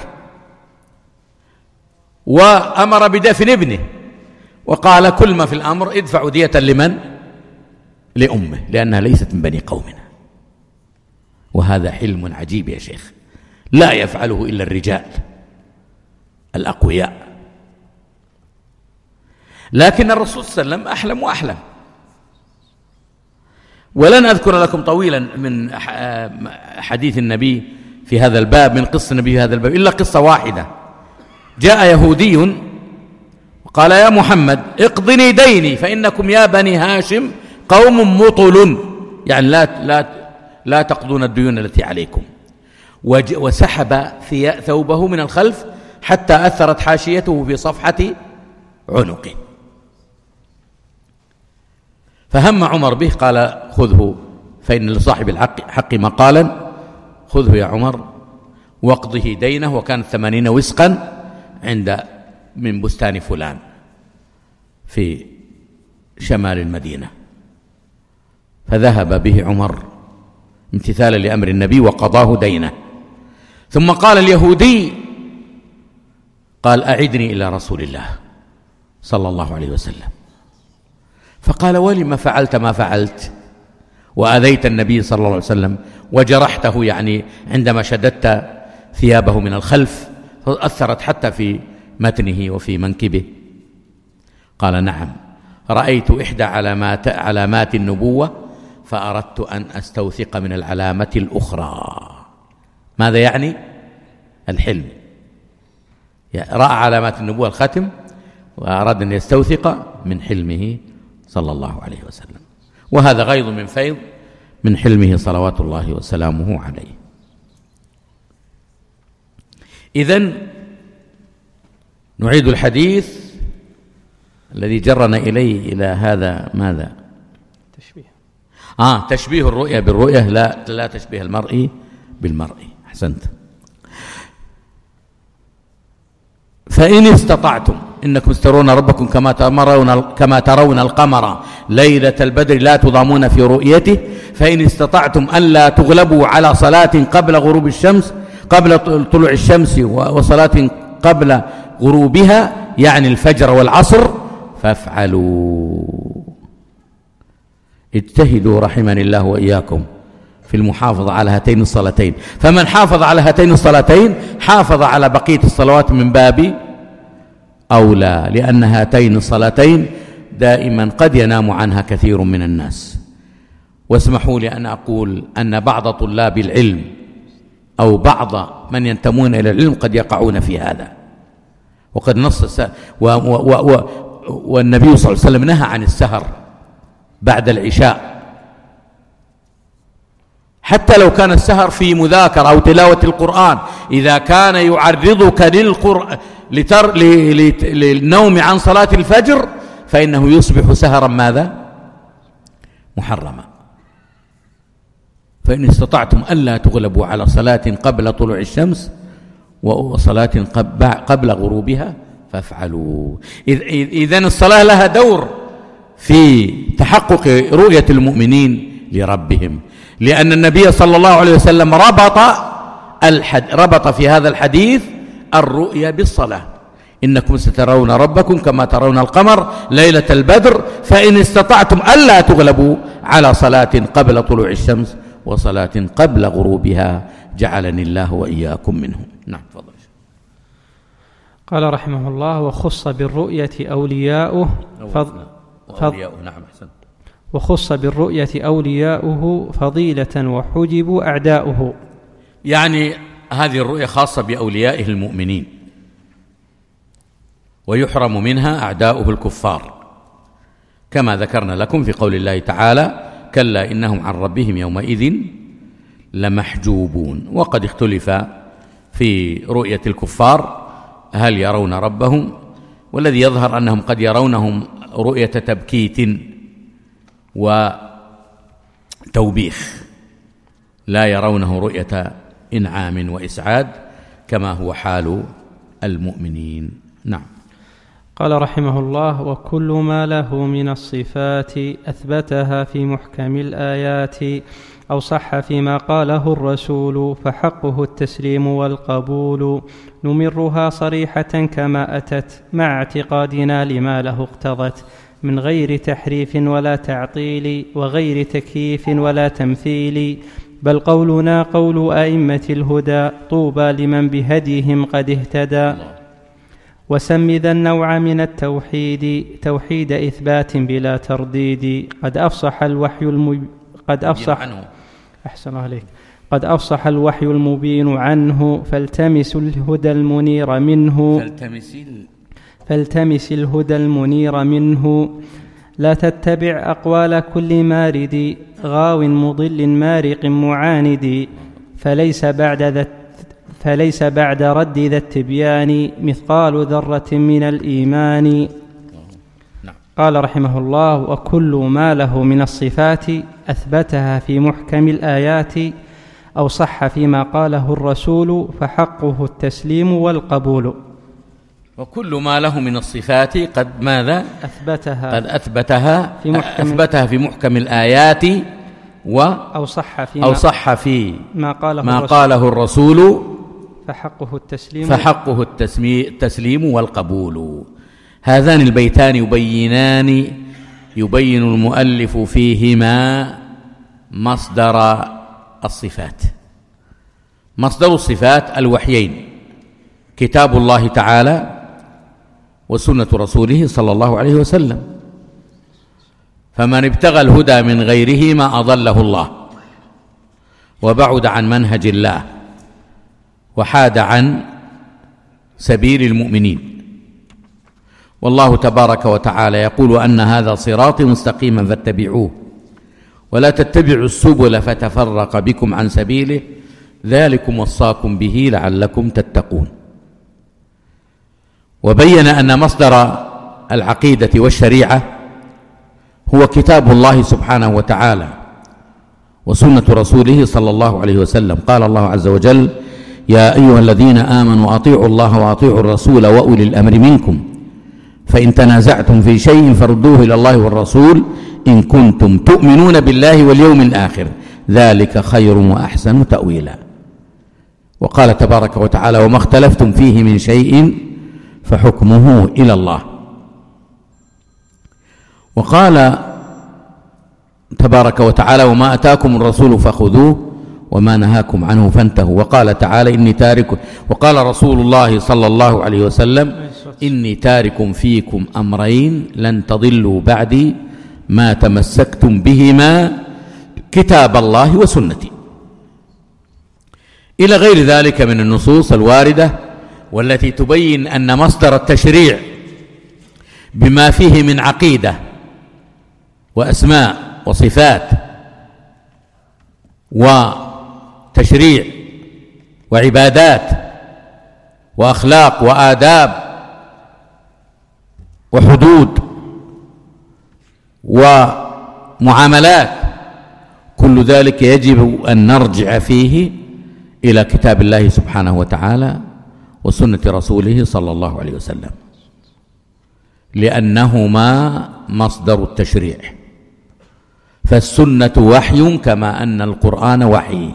وأمر بدفن ابنه، وقال كل ما في الأمر ادفعوا دية لمن؟ لأمه لأنها ليست من بني قومنا. وهذا حلم عجيب يا شيخ لا يفعله إلا الرجال الأقوياء. لكن الرسول صلى الله عليه وسلم أحلم وأحلم. ولن أذكر لكم طويلا من حديث النبي في هذا الباب، من قصة النبي في هذا الباب، إلا قصة واحدة. جاء يهودي وقال يا محمد اقضني ديني فإنكم يا بني هاشم قوم مطل، يعني لا, لا, لا تقضون الديون التي عليكم. وسحب ثوبه من الخلف حتى أثرت حاشيته في صفحة عنقه، فهم عمر به قال خذه فإن لصاحب الحق حق مقالا، خذه يا عمر واقضه دينه، وكان ثمانين وسقا عند من بستان فلان في شمال المدينة. فذهب به عمر امتثالا لأمر النبي وقضاه دينه. ثم قال اليهودي قال أعدني إلى رسول الله صلى الله عليه وسلم. فقال ولما فعلت ما فعلت وأذيت النبي صلى الله عليه وسلم وجرحته، يعني عندما شددت ثيابه من الخلف فأثرت حتى في متنه وفي منكبه. قال نعم، رأيت إحدى علامات, علامات النبوة فأردت أن أستوثق من العلامة الأخرى. ماذا يعني؟ الحلم. رأى علامات النبوة الختم وأراد أن يستوثق من حلمه صلى الله عليه وسلم، وهذا غيض من فيض من حلمه صلوات الله وسلامه عليه. إذن نعيد الحديث الذي جرنا إليه إلى هذا. ماذا؟ تشبيه. آه تشبيه الرؤية بالرؤية، لا لا تشبيه المرء بالمرء. أحسنت. فإن استطعتم إنكم ترون ربكم كما ترون كما ترون القمر ليلة البدر لا تضامون في رؤيته، فإن استطعتم ألا تغلبوا على صلاة قبل غروب الشمس قبل طلوع الشمس وصلاة قبل غروبها، يعني الفجر والعصر، فافعلوا. اجتهدوا رحمني الله وإياكم في المحافظة على هاتين الصلاتين، فمن حافظ على هاتين الصلاتين حافظ على بقية الصلوات من باب أولى، لأن هاتين الصلاتين دائما قد ينام عنها كثير من الناس. واسمحوا لي أن أقول أن بعض طلاب العلم أو بعض من ينتمون إلى العلم قد يقعون في هذا، وقد نص و و و و والنبي صلى الله عليه وسلم نهى عن السهر بعد العشاء، حتى لو كان السهر في مذاكرة أو تلاوة القرآن، إذا كان يعرضك للقرآن لتر... للنوم عن صلاة الفجر فإنه يصبح سهرا ماذا؟ محرما. فإن استطعتم ألا تغلبوا على صلاة قبل طلوع الشمس وصلاة قبل غروبها فافعلوا. إذن الصلاة لها دور في تحقق رؤية المؤمنين لربهم، لأن النبي صلى الله عليه وسلم ربط الحد ربط في هذا الحديث الرؤيا بالصلاة. إنكم سترون ربكم كما ترون القمر ليلة البدر، فإن استطعتم ألا تغلبوا على صلاة قبل طلوع الشمس وصلاة قبل غروبها جعلني الله وإياكم منهم. نعم تفضل. قال رحمه الله: وخص بالرؤية أولياؤه فض... فض... نعم أحسن. وخص بالرؤية أولياؤه فضيلة وحجبوا أعداؤه. يعني هذه الرؤية خاصة بأوليائه المؤمنين، ويحرم منها أعداؤه الكفار، كما ذكرنا لكم في قول الله تعالى: كلا إنهم عن ربهم يومئذ لمحجوبون. وقد اختلف في رؤية الكفار هل يرون ربهم، والذي يظهر أنهم قد يرونهم رؤية تبكيت وتوبيخ، لا يرونه رؤية إنعام وإسعاد كما هو حال المؤمنين. نعم. قال رحمه الله: وكل ما له من الصفات أثبتها في محكم الآيات أو صح فيما قاله الرسول فحقه التسليم والقبول، نمرها صريحة كما أتت مع اعتقادنا لما له اقتضت، من غير تحريف ولا تعطيل وغير تكييف ولا تمثيل، بل قولنا قول أئمة الهدى، طوبى لمن بهديهم قد اهتدى. وسم ذا النوع من التوحيد توحيد إثبات بلا ترديد، قد أفصح الوحي الم... قد أفصح أحسن عليك قد أفصح الوحي المبين عنه، فالتمس الهدى المنير منه فالتمس, فالتمس الهدى المنير منه، لا تتبع أقوال كل مارد، غاو مضل مارق معاند، فليس بعد ذا فليس بعد رد ذا التبيان مثقال ذرة من الإيمان. قال رحمه الله: وكل ما له من الصفات أثبتها في محكم الآيات أو صح فيما قاله الرسول فحقه التسليم والقبول. وكل ما له من الصفات قد ماذا؟ أثبتها قد أثبتها في محكم, أثبتها في محكم الآيات و أو صح فيما أو صح في ما قاله ما الرسول, قاله الرسول فحقه التسليم فحقه التسليم والقبول. هذان البيتان يبينان يبين المؤلف فيهما مصدر الصفات. مصدر الصفات الوحيين، كتاب الله تعالى وسنة رسوله صلى الله عليه وسلم. فمن ابتغى الهدى من غيره ما أضله الله وبعد عن منهج الله وحاد عن سبيل المؤمنين. والله تبارك وتعالى يقول أن هذا صراطي مستقيما فاتبعوه ولا تتبعوا السبل فتفرق بكم عن سبيله ذلكم وصاكم به لعلكم تتقون. وبين أن مصدر العقيدة والشريعة هو كتاب الله سبحانه وتعالى وسنة رسوله صلى الله عليه وسلم. قال الله عز وجل: يا أيها الذين آمنوا أطيعوا الله وأطيعوا الرسول وأولي الأمر منكم فإن تنازعتم في شيء فردوه إلى الله والرسول إن كنتم تؤمنون بالله واليوم الآخر ذلك خير وأحسن تأويلا. وقال تبارك وتعالى: وما اختلفتم فيه من شيء فحكمه إلى الله. وقال تبارك وتعالى: وما أتاكم الرسول فخذوه وما نهاكم عنه فانتهوا. وقال تعالى: إني تارك وقال رسول الله صلى الله عليه وسلم: إني تارك فيكم أمرين لن تضلوا بعدي ما تمسكتم بهما كتاب الله وسنتي، إلى غير ذلك من النصوص الواردة والتي تبين أن مصدر التشريع بما فيه من عقيدة وأسماء وصفات وتشريع وعبادات وأخلاق وآداب وحدود ومعاملات، كل ذلك يجب أن نرجع فيه إلى كتاب الله سبحانه وتعالى وسنة رسوله صلى الله عليه وسلم، لأنهما مصدر التشريع. فالسنة وحي كما أن القرآن وحي.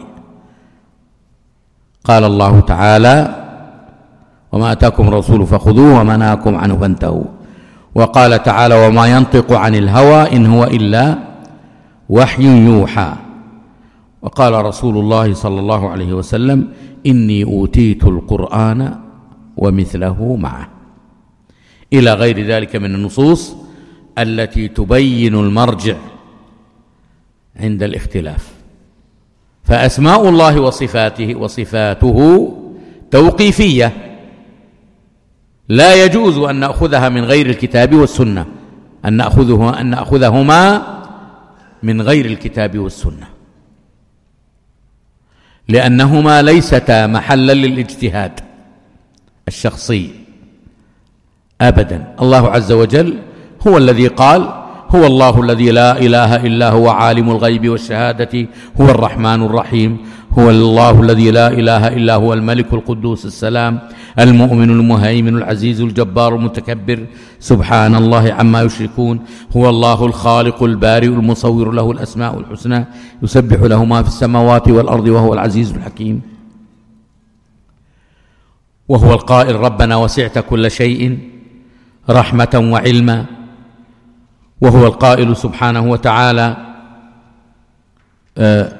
قال الله تعالى: وما أتاكم الرسول فخذوه وما نهاكم عنه فانتهوا. وقال تعالى: وما ينطق عن الهوى إن هو إلا وحي يوحى. وقال رسول الله صلى الله عليه وسلم: إني أوتيت القرآن ومثله معه، إلى غير ذلك من النصوص التي تبين المرجع عند الاختلاف. فأسماء الله وصفاته وصفاته توقيفية، لا يجوز أن نأخذها من غير الكتاب والسنة، أن نأخذها أن نأخذهما من غير الكتاب والسنة، لأنهما ليستا محلا للاجتهاد الشخصي أبدا. الله عز وجل هو الذي قال: هو الله الذي لا إله إلا هو عالم الغيب والشهادة هو الرحمن الرحيم. هو الله الذي لا إله إلا هو الملك القدوس السلام المؤمن المهيمن العزيز الجبار المتكبر سبحان الله عما يشركون. هو الله الخالق البارئ المصور له الأسماء الحسنى يسبح له ما في السماوات والأرض وهو العزيز الحكيم. وهو القائل: ربنا وسعت كل شيء رحمة وعلما. وهو القائل سبحانه وتعالى: آه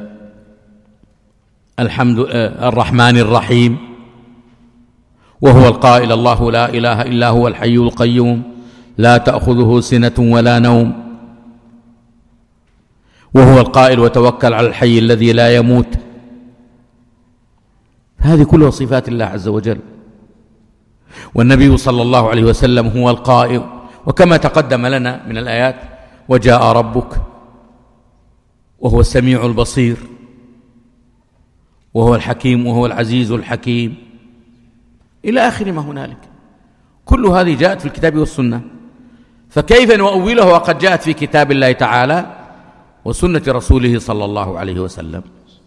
الحمد آه الرحمن الرحيم. وهو القائل: الله لا إله إلا هو الحي القيوم لا تأخذه سنة ولا نوم. وهو القائل: وتوكل على الحي الذي لا يموت. هذه كلها صفات الله عز وجل. والنبي صلى الله عليه وسلم هو القائل، وكما تقدم لنا من الآيات: وجاء ربك وهو السميع البصير وهو الحكيم وهو العزيز الحكيم، إلى آخر ما هنالك. كل هذه جاءت في الكتاب والسنة، فكيف نؤوله وقد جاءت في كتاب الله تعالى وسنة رسوله صلى الله عليه وسلم؟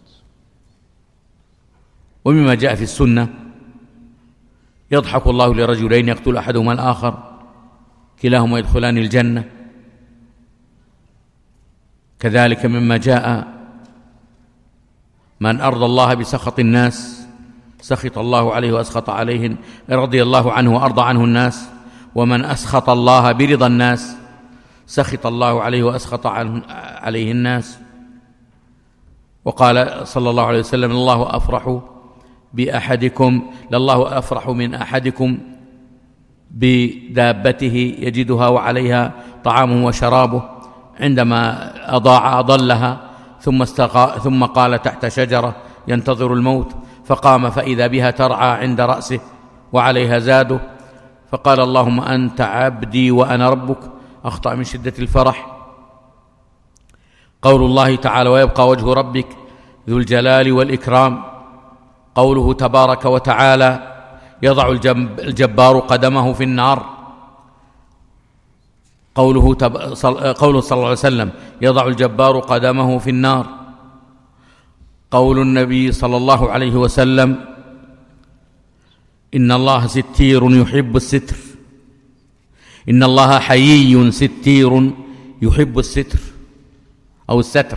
ومما جاء في السنة: يضحك الله لرجلين يقتل أحدهما الآخر كلاهما يدخلان الجنة. كذلك مما جاء: من أرضى الله بسخط الناس سخط الله عليه وأسخط عليه، رضي الله عنه وأرضى عنه الناس. ومن أسخط الله برضا الناس سخط الله عليه وأسخط عليه الناس. وقال صلى الله عليه وسلم: الله أفرح بأحدكم لله أفرح من أحدكم بدابته يجدها وعليها طعامه وشرابه عندما أضاع أضلها، ثم, استقى ثم قال تحت شجرة ينتظر الموت، فقام فإذا بها ترعى عند رأسه وعليها زاده، فقال اللهم أنت عبدي وأنا ربك، أخطأ من شدة الفرح. قول الله تعالى ويبقى وجه ربك ذو الجلال والإكرام. قوله تبارك وتعالى يضع الجبار قدمه في النار. قوله, تب... قوله صلى الله عليه وسلم يضع الجبار قدمه في النار. قول النبي صلى الله عليه وسلم إن الله ستير يحب الستر، إن الله حيي ستير يحب الستر أو الستر.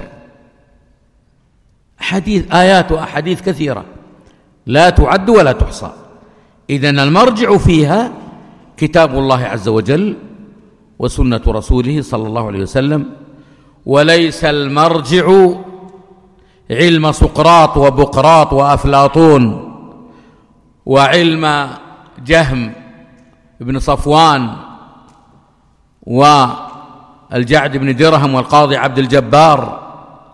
حديث آيات وأحاديث كثيرة لا تعد ولا تحصى. إذن المرجع فيها كتاب الله عز وجل وسنة رسوله صلى الله عليه وسلم، وليس المرجع علم سقراط وبقراط وأفلاطون وعلم جهم بن صفوان والجعد بن درهم والقاضي عبد الجبار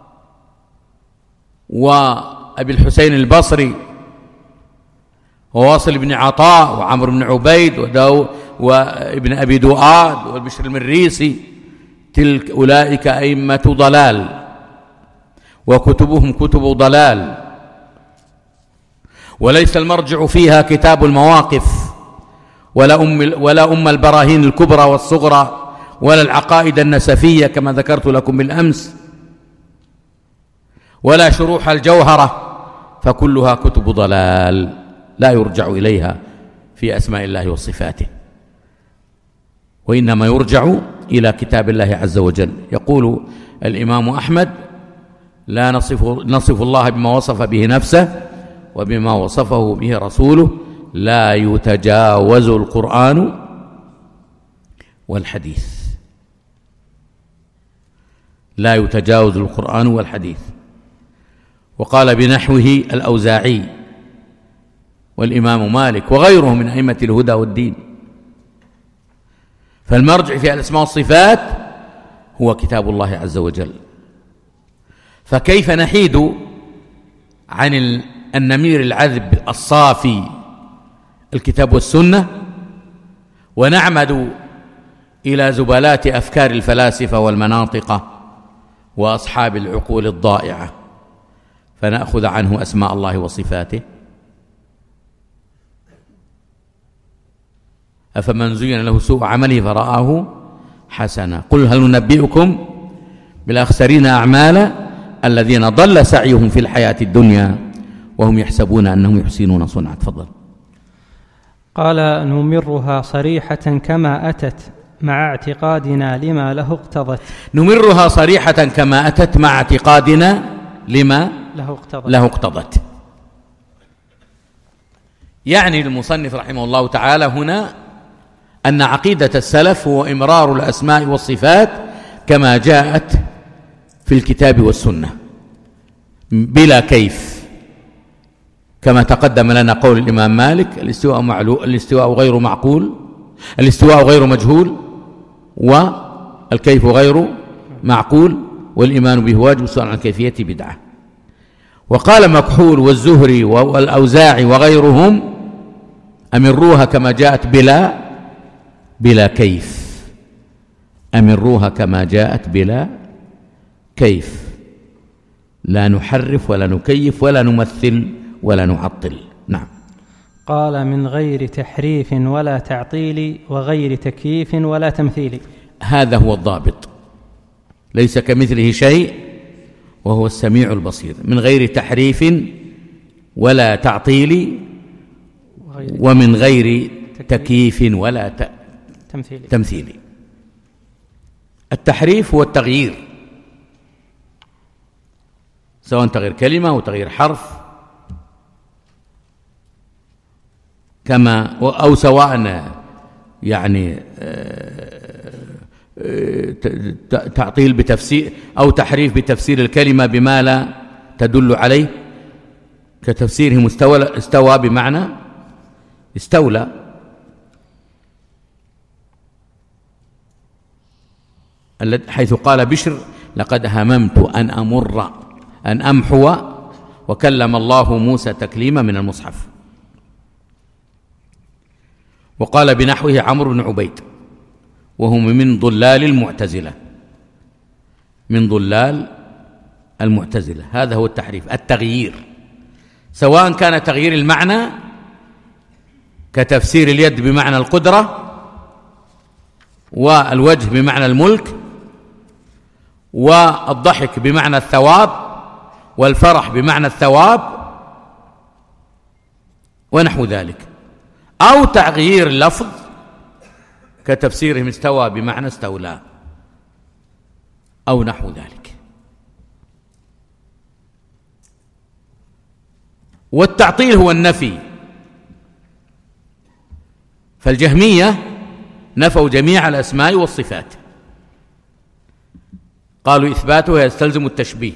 وأبي الحسين البصري وواصل بن عطاء وعمر بن عبيد وداو وابن أبي دؤاد والبشر المريسي. تلك أولئك أئمة ضلال وكتبهم كتب ضلال، وليس المرجع فيها كتاب المواقف ولا أم, ولا أم البراهين الكبرى والصغرى ولا العقائد النسفية كما ذكرت لكم بالأمس، ولا شروح الجوهرة، فكلها كتب ضلال لا يرجع إليها في أسماء الله وصفاته، وإنما يرجع إلى كتاب الله عز وجل. يقول الإمام أحمد لا نصف, نصف الله بما وصف به نفسه وبما وصفه به رسوله، لا يتجاوز القرآن والحديث، لا يتجاوز القرآن والحديث. وقال بنحوه الأوزاعي والإمام مالك وغيره من أئمة الهدى والدين. فالمرجع في الأسماء والصفات هو كتاب الله عز وجل. فكيف نحيد عن النمير العذب الصافي الكتاب والسنة ونعمد إلى زبالات أفكار الفلاسفة والمناطق وأصحاب العقول الضائعة فنأخذ عنه أسماء الله وصفاته؟ أفمن زين له سوء عمله فرآه حسنا قل هل ننبئكم بالأخسرين أعمالا الذين ضل سعيهم في الحياة الدنيا وهم يحسبون أنهم يحسنون صنعا. تفضل. قال نمرها صريحة كما أتت مع اعتقادنا لما له اقتضت. نمرها صريحة كما أتت مع اعتقادنا لما له اقتضت, له اقتضت. يعني المصنف رحمه الله تعالى هنا أن عقيدة السلف هو إمرار الأسماء والصفات كما جاءت في الكتاب والسنة بلا كيف، كما تقدم لنا قول الإمام مالك الاستواء معلوم، الاستواء غير معقول، الاستواء غير مجهول، والكيف غير معقول، والإيمان به واجب والسؤال عن الكيفية بدعة. وقال مكحول والزهري والأوزاعي وغيرهم أمروها كما جاءت بلا بلا كيف، أمروها كما جاءت بلا كيف، لا نحرف ولا نكيف ولا نمثل ولا نعطل. نعم. قال من غير تحريف ولا تعطيل وغير تكييف ولا تمثيل. هذا هو الضابط، ليس كمثله شيء وهو السميع البصير، من غير تحريف ولا تعطيل ومن غير تكييف ولا ت... تمثيل. تمثيل. التحريف هو التغيير، سواء تغيير كلمة أو تغيير حرف، كما أو سواء يعني تعطيل بتفسير أو تحريف بتفسير الكلمة بما لا تدل عليه، كتفسيره مستوى استوى بمعنى استولى. حيث قال بشر لقد هممت أن أمر أن أمحو، وكلم الله موسى تكليما من المصحف. وقال بنحوه عمرو بن عبيد، وهم من ضلال المعتزلة، من ضلال المعتزلة. هذا هو التحريف، التغيير، سواء كان تغيير المعنى كتفسير اليد بمعنى القدرة، والوجه بمعنى الملك، والضحك بمعنى الثواب، والفرح بمعنى الثواب ونحو ذلك، أو تغيير اللفظ كتفسيرهم استوى بمعنى استولى أو نحو ذلك. والتعطيل هو النفي، فالجهمية نفوا جميع الأسماء والصفات، قالوا إثباتها يستلزم التشبيه.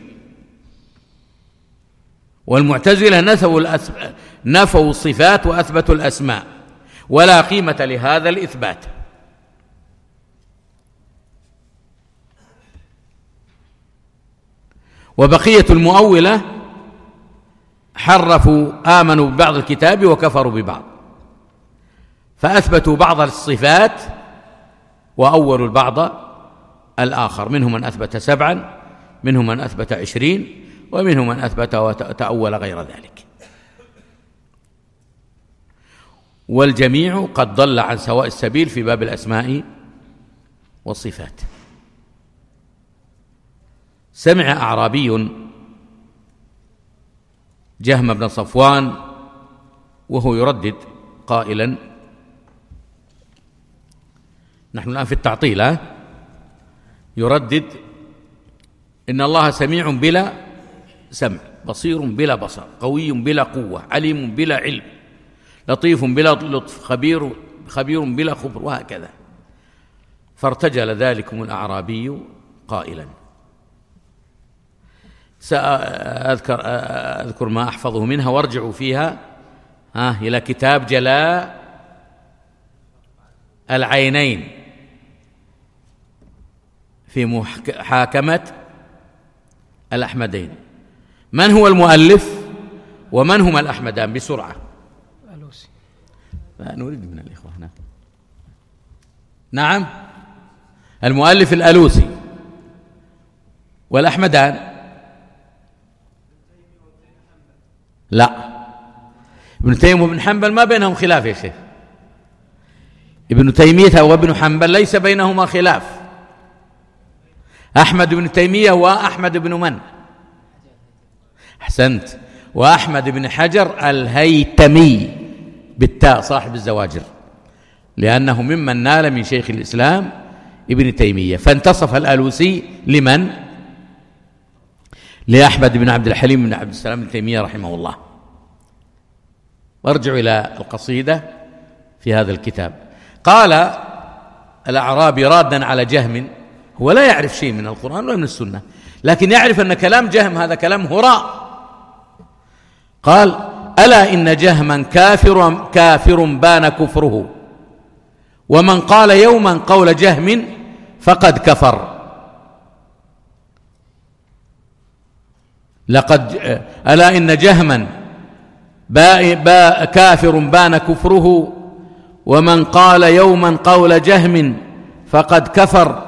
والمعتزلة نفوا الأسماء، نفوا الصفات وأثبتوا الأسماء، ولا قيمة لهذا الإثبات. وبقية المؤولة حرفوا، آمنوا ببعض الكتاب وكفروا ببعض، فأثبتوا بعض الصفات وأولوا البعض الآخر، منهم من أثبت سبعا، منهم من أثبت عشرين، ومنهم من أثبت وتأول غير ذلك. والجميع قد ضل عن سواء السبيل في باب الأسماء والصفات. سمع أعرابي جهم بن صفوان وهو يردد قائلا، نحن الآن في التعطيل، يردد إن الله سميع بلا سمع، بصير بلا بصر، قوي بلا قوة، عليم بلا علم، لطيف بلا لطف، خبير خبير بلا خبر، وهكذا. فارتجل ذلكم الأعرابي قائلا، سأذكر أذكر ما أحفظه منها وارجعوا فيها ها إلى كتاب جلاء العينين في محاكمة الأحمدين. من هو المؤلف ومن هما الأحمدان؟ بسرعة. الألوسي. لا نريد من الإخوة هنا. نعم، المؤلف الألوسي، والأحمدان لا، ابن تيمية وابن حنبل ما بينهم خلاف يا شيخ. ابن تيمية وابن حنبل ليس بينهما خلاف. أحمد بن تيمية وأحمد بن من؟ أحسنت، وأحمد بن حجر الهيتمي بالتاء صاحب الزواجر، لأنه ممن نال من شيخ الإسلام ابن تيمية. فانتصف الألوسي لمن؟ لأحمد بن عبد الحليم بن عبد السلام بن تيمية رحمه الله. وارجعوا إلى القصيدة في هذا الكتاب. قال الأعرابي رادا على جهم، هو لا يعرف شيء من القرآن ولا من السنة، لكن يعرف أن كلام جهم هذا كلام هراء. قال: ألا إن جهما كافر كافر بان كفره، ومن قال يوما قول جهم فقد كفر. لقد ألا إن جهما با با كافر بان كفره، ومن قال يوما قول جهم فقد كفر.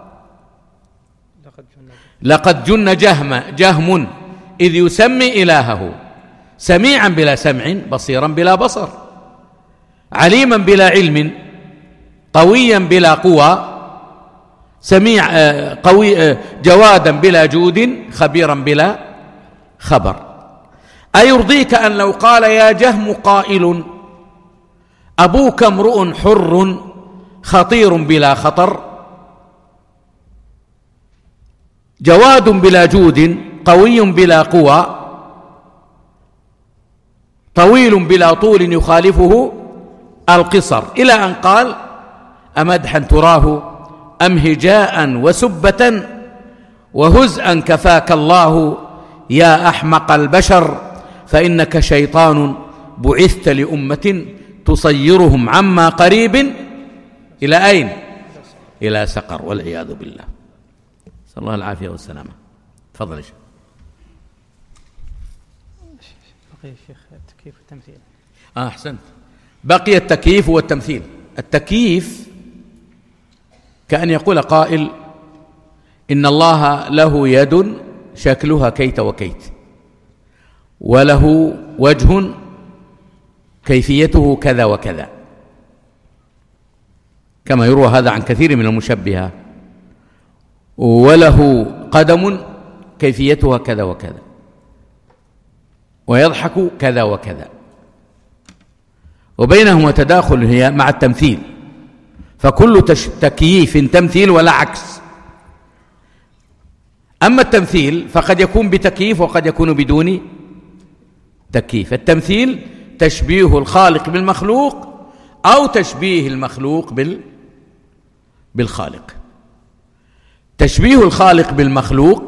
لقد جن جهم جهم إذ يسمي إلهه، سميعا بلا سمع، بصيرا بلا بصر، عليما بلا علم، قويا بلا قوى، سميع قوي جوادا بلا جود، خبيرا بلا خبر. أيرضيك أن لو قال يا جهم قائل أبوك امرؤ حر خطير بلا خطر، جواد بلا جود، قوي بلا قوى، طويل بلا طول يخالفه القصر، إلى أن قال: أمدحا تراه أم هجاء وسبة، وهزءا كفاك الله يا أحمق البشر، فإنك شيطان بعثت لأمة تصيرهم عما قريب إلى أين؟ إلى سقر، والعياذ بالله. نسأل الله العافية والسلامة. تفضل يا شيخ. بقي الشيخ التكييف والتمثيل. آه أحسنت. بقي التكييف والتمثيل. التكييف كأن يقول قائل إن الله له يد شكلها كيت وكيت، وله وجه كيفيته كذا وكذا، كما يروى هذا عن كثير من المشبهة، وله قدم كيفيتها كذا وكذا، ويضحك كذا وكذا، وبينهما تداخل هي مع التمثيل، فكل تكييف تمثيل ولا عكس. أما التمثيل فقد يكون بتكييف وقد يكون بدون تكييف. التمثيل تشبيه الخالق بالمخلوق أو تشبيه المخلوق بال بالخالق. تشبيه الخالق بالمخلوق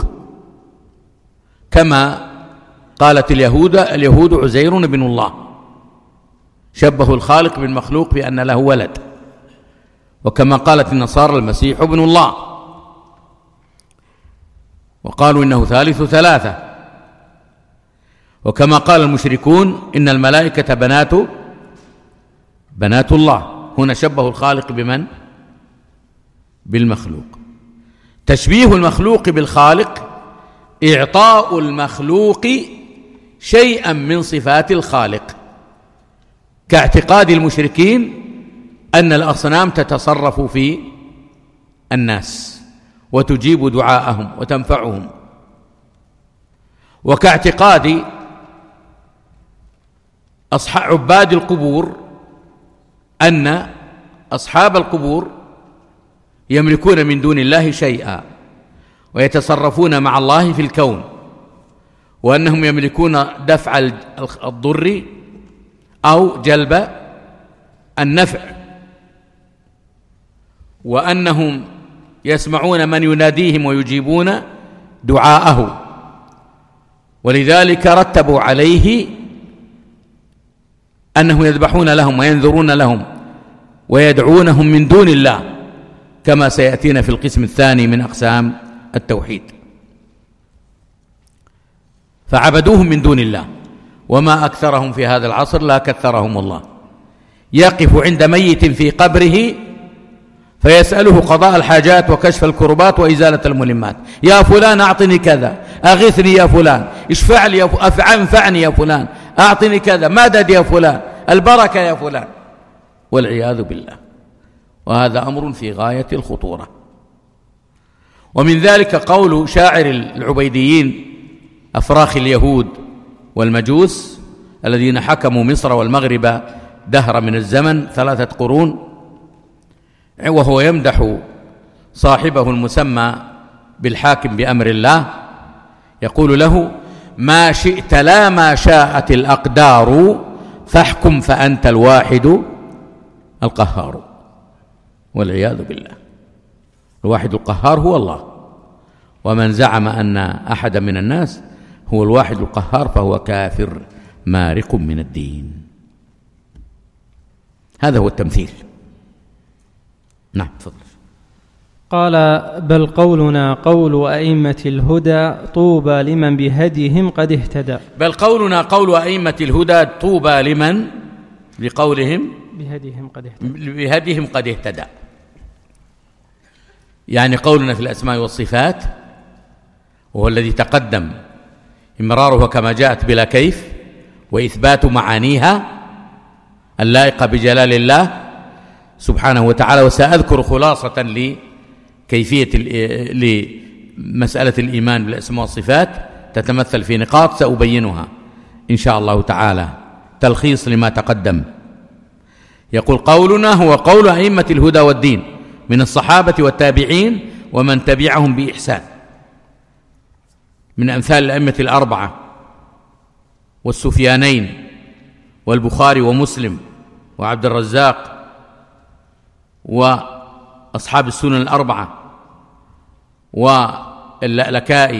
كما قالت اليهود اليهود عزير بن الله، شبهوا الخالق بالمخلوق بأن له ولد، وكما قالت النصارى المسيح ابن الله، وقالوا إنه ثالث ثلاثة، وكما قال المشركون إن الملائكة بنات بنات الله. هنا شبهوا الخالق بمن؟ بالمخلوق. تشبيه المخلوق بالخالق إعطاء المخلوق شيئا من صفات الخالق، كاعتقاد المشركين أن الأصنام تتصرف في الناس وتجيب دعاءهم وتنفعهم، وكاعتقاد أصحاب عباد القبور أن أصحاب القبور يملكون من دون الله شيئا ويتصرفون مع الله في الكون، وأنهم يملكون دفع الضر أو جلب النفع، وأنهم يسمعون من يناديهم ويجيبون دعاءه، ولذلك رتبوا عليه أنهم يذبحون لهم وينذرون لهم ويدعونهم من دون الله، كما سيأتينا في القسم الثاني من أقسام التوحيد. فعبدوهم من دون الله، وما أكثرهم في هذا العصر لا كثرهم الله. يقف عند ميت في قبره فيسأله قضاء الحاجات وكشف الكربات وإزالة الملمات، يا فلان أعطني كذا، أغثني يا فلان، اشفع لي يا فلان، انفعني يا فلان، أعطني كذا، مدد يا فلان، البركة يا فلان، والعياذ بالله. وهذا أمر في غاية الخطورة. ومن ذلك قول شاعر العبيديين أفراخ اليهود والمجوس الذين حكموا مصر والمغرب دهر من الزمن ثلاثة قرون، وهو يمدح صاحبه المسمى بالحاكم بأمر الله، يقول له: ما شئت لا ما شاءت الأقدار، فاحكم فأنت الواحد القهار. والعياذ بالله. الواحد القهار هو الله، ومن زعم أن أحد من الناس هو الواحد القهار فهو كافر مارق من الدين. هذا هو التمثيل. نعم تفضل. قال: بل قولنا قول أئمة الهدى، طوبى لمن بهديهم قد اهتدى. بل قولنا قول أئمة الهدى، طوبى لمن بقولهم بهديهم قد اهتدى. بهديهم قد اهتدى. يعني قولنا في الأسماء والصفات، وهو الذي تقدم إمراره كما جاءت بلا كيف، وإثبات معانيها اللائقة بجلال الله سبحانه وتعالى. وسأذكر خلاصة لكيفية لمسألة الإيمان بالأسماء والصفات تتمثل في نقاط سأبينها إن شاء الله تعالى، تلخيص لما تقدم. يقول: قولنا هو قول أئمة الهدى والدين من الصحابة والتابعين ومن تبعهم بإحسان، من أمثال الأئمة الأربعة والسفيانين والبخاري ومسلم وعبد الرزاق وأصحاب السنن الأربعة واللألكائي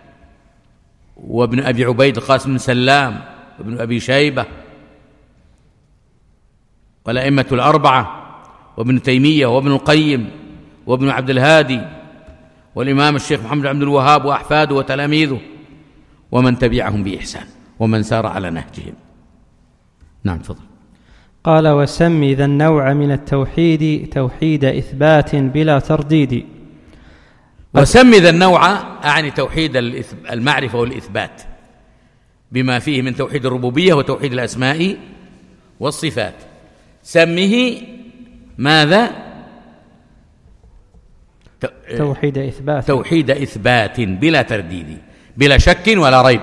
وابن أبي عبيد القاسم بن سلام وابن أبي شيبة والأئمة الأربعة وابن تيمية وابن القيم وابن عبد الهادي والإمام الشيخ محمد عبد الوهاب وأحفاده وتلاميذه ومن تبعهم بإحسان ومن سار على نهجهم. نعم تفضل. قال: وسم ذا النوع من التوحيد توحيد إثبات بلا ترديد. وسم ذا النوع أعني توحيد المعرفة والإثبات بما فيه من توحيد الربوبية وتوحيد الأسماء والصفات. سمه ماذا؟ توحيد إثبات توحيد إثبات بلا ترديد، بلا شك ولا ريب.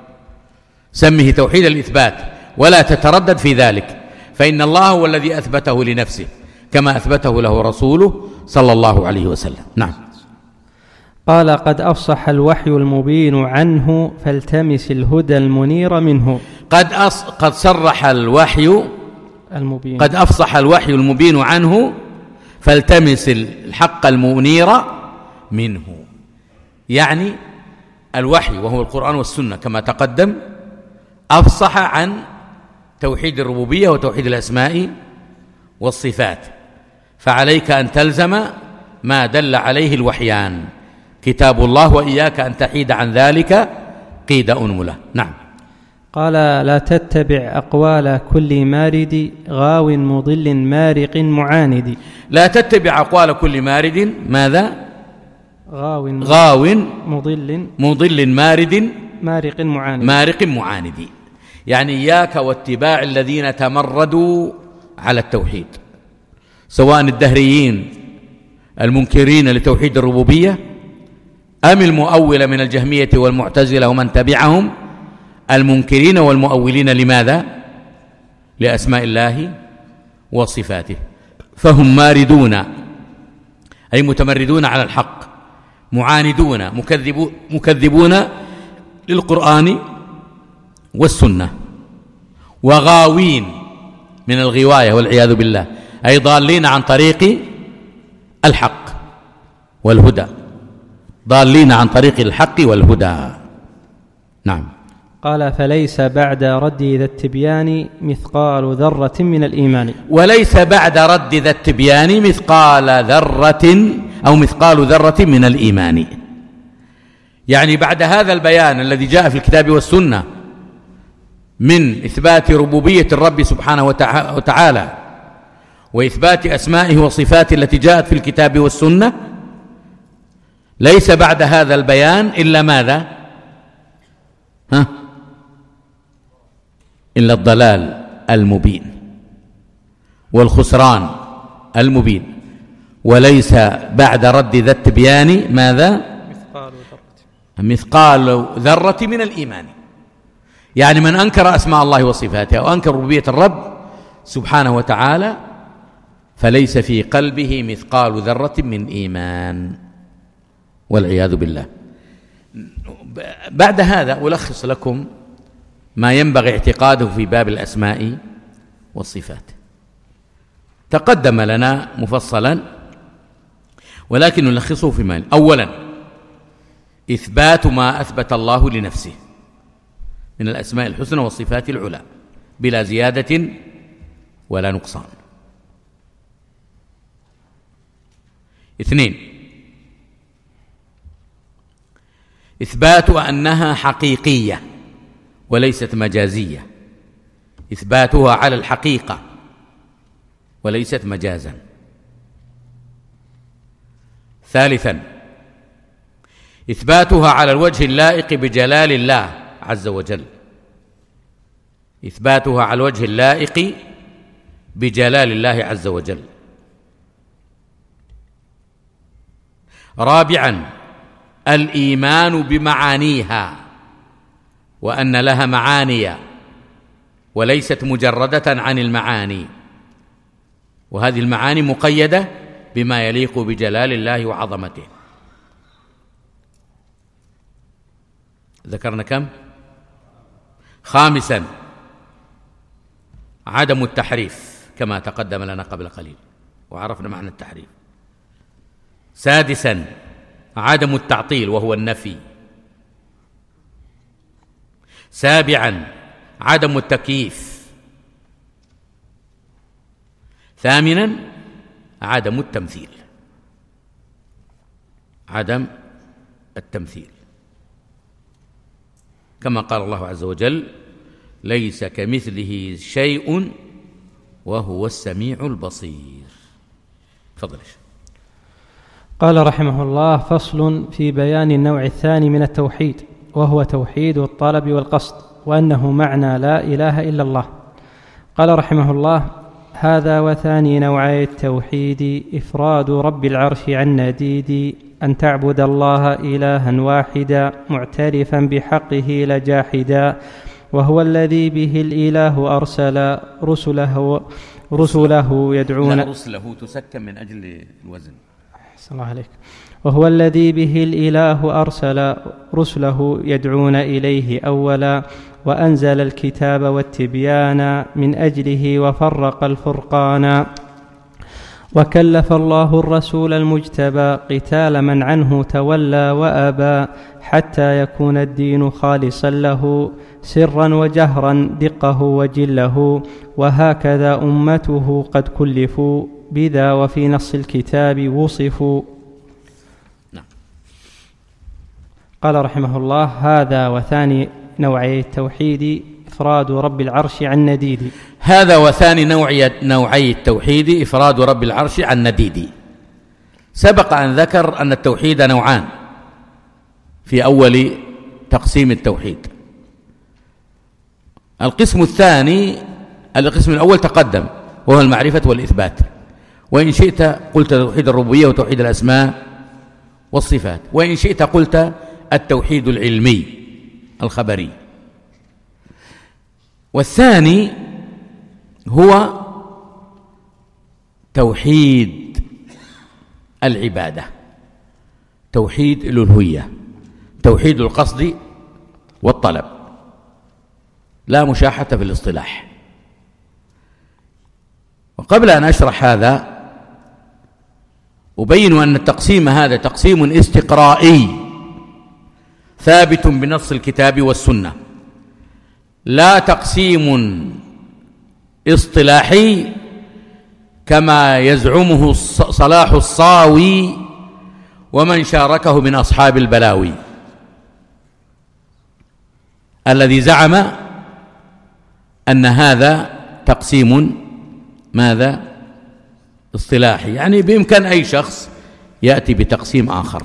سمه توحيد الإثبات ولا تتردد في ذلك، فإن الله هو الذي أثبته لنفسه كما أثبته له رسوله صلى الله عليه وسلم. نعم. قال: قد أفصح الوحي المبين عنه فالتمس الهدى المنير منه. قد أص... قد صرح الوحي المبين قد أفصح الوحي المبين عنه فالتمس الحق المنير منه. يعني الوحي وهو القرآن والسنة كما تقدم أفصح عن توحيد الربوبية وتوحيد الأسماء والصفات، فعليك أن تلزم ما دل عليه الوحيان كتاب الله، وإياك أن تحيد عن ذلك قيد أنملة. نعم. قال: لا تتبع أقوال كل مارد غاو مضل مارق معاند. لا تتبع أقوال كل مارد ماذا؟ غاو غاو مضل مضل مارد مارق معاند مارق معاند. يعني إياك واتباع الذين تمردوا على التوحيد، سواء الدهريين المنكرين لتوحيد الربوبية أم المؤولة من الجهمية والمعتزلة ومن تبعهم المنكرين والمؤولين لماذا؟ لأسماء الله وصفاته. فهم ماردون أي متمردون على الحق، معاندون مكذبون, مكذبون للقرآن والسنة، وغاوين من الغواية والعياذ بالله، أي ضالين عن طريق الحق والهدى، ضالين عن طريق الحق والهدى. نعم. قال: فليس بعد رد ذا التبيان مثقال ذرة من الإيمان. وليس بعد رد ذا التبيان مثقال ذرة أو مثقال ذرة من الإيمان. يعني بعد هذا البيان الذي جاء في الكتاب والسنة من إثبات ربوبية الرب سبحانه وتعالى وإثبات أسمائه وصفاته التي جاءت في الكتاب والسنة، ليس بعد هذا البيان إلا ماذا؟ ها؟ إلا الضلال المبين والخسران المبين. وليس بعد رد ذا التبيان ماذا؟ مثقال ذرة مثقال ذرة من الإيمان. يعني من أنكر أسماء الله وصفاته أو أنكر ربوبية الرب سبحانه وتعالى فليس في قلبه مثقال ذرة من إيمان والعياذ بالله. بعد هذا ألخص لكم ما ينبغي اعتقاده في باب الأسماء والصفات. تقدم لنا مفصلا ولكن نلخصه في مال. أولا إثبات ما أثبت الله لنفسه من الأسماء الحسنى والصفات العلى بلا زيادة ولا نقصان. اثنين إثبات أنها حقيقية وليست مجازية، إثباتها على الحقيقة وليست مجازا. ثالثا إثباتها على الوجه اللائق بجلال الله عز وجل، إثباتها على الوجه اللائق بجلال الله عز وجل. رابعا الإيمان بمعانيها وأن لها معاني وليست مجردة عن المعاني، وهذه المعاني مقيدة بما يليق بجلال الله وعظمته. ذكرنا كم؟ خامسا عدم التحريف كما تقدم لنا قبل قليل وعرفنا معنى التحريف. سادسا عدم التعطيل وهو النفي. سابعا عدم التكييف. ثامنا عدم التمثيل، عدم التمثيل، كما قال الله عز وجل: ليس كمثله شيء وهو السميع البصير. تفضل. قال رحمه الله: فصل في بيان النوع الثاني من التوحيد، وهو توحيد الطلب والقصد، وأنه معنى لا إله إلا الله. قال رحمه الله: هذا وثاني نوعي التوحيد إفراد رب العرش عن نديد، أن تعبد الله إلها واحدا معترفا بحقه لا جاحدا، وهو الذي به الإله أرسل رسله رسله يدعون لا رسله تسكن من أجل الوزن. أحسن الله عليك. وهو الذي به الإله أرسل رسله يدعون إليه أولا، وأنزل الكتاب والتبيان من أجله وفرق الفرقان، وكلف الله الرسول المجتبى قتال من عنه تولى وأبى، حتى يكون الدين خالصا له سرا وجهرا دقه وجله، وهكذا أمته قد كلفوا بذا وفي نص الكتاب وصفوا. قال رحمه الله: هذا وثاني نوعي التوحيد إفراد رب العرش عن نديد. هذا وثاني نوعي التوحيد إفراد رب العرش عن نديد. سبق أن ذكر أن التوحيد نوعان في أول تقسيم التوحيد. القسم الثاني القسم الأول تقدم، وهو المعرفة والإثبات، وإن شئت قلت توحيد الربوبية وتوحيد الأسماء والصفات، وإن شئت قلت التوحيد العلمي الخبري. والثاني هو توحيد العبادة، توحيد الألوهية، توحيد القصد والطلب، لا مشاحة في الاصطلاح. وقبل أن أشرح هذا أبين أن التقسيم هذا تقسيم استقرائي ثابت بنص الكتاب والسنة، لا تقسيم اصطلاحي كما يزعمه صلاح الصاوي ومن شاركه من أصحاب البلاوي، الذي زعم أن هذا تقسيم ماذا؟ اصطلاحي، يعني بإمكان أي شخص يأتي بتقسيم آخر.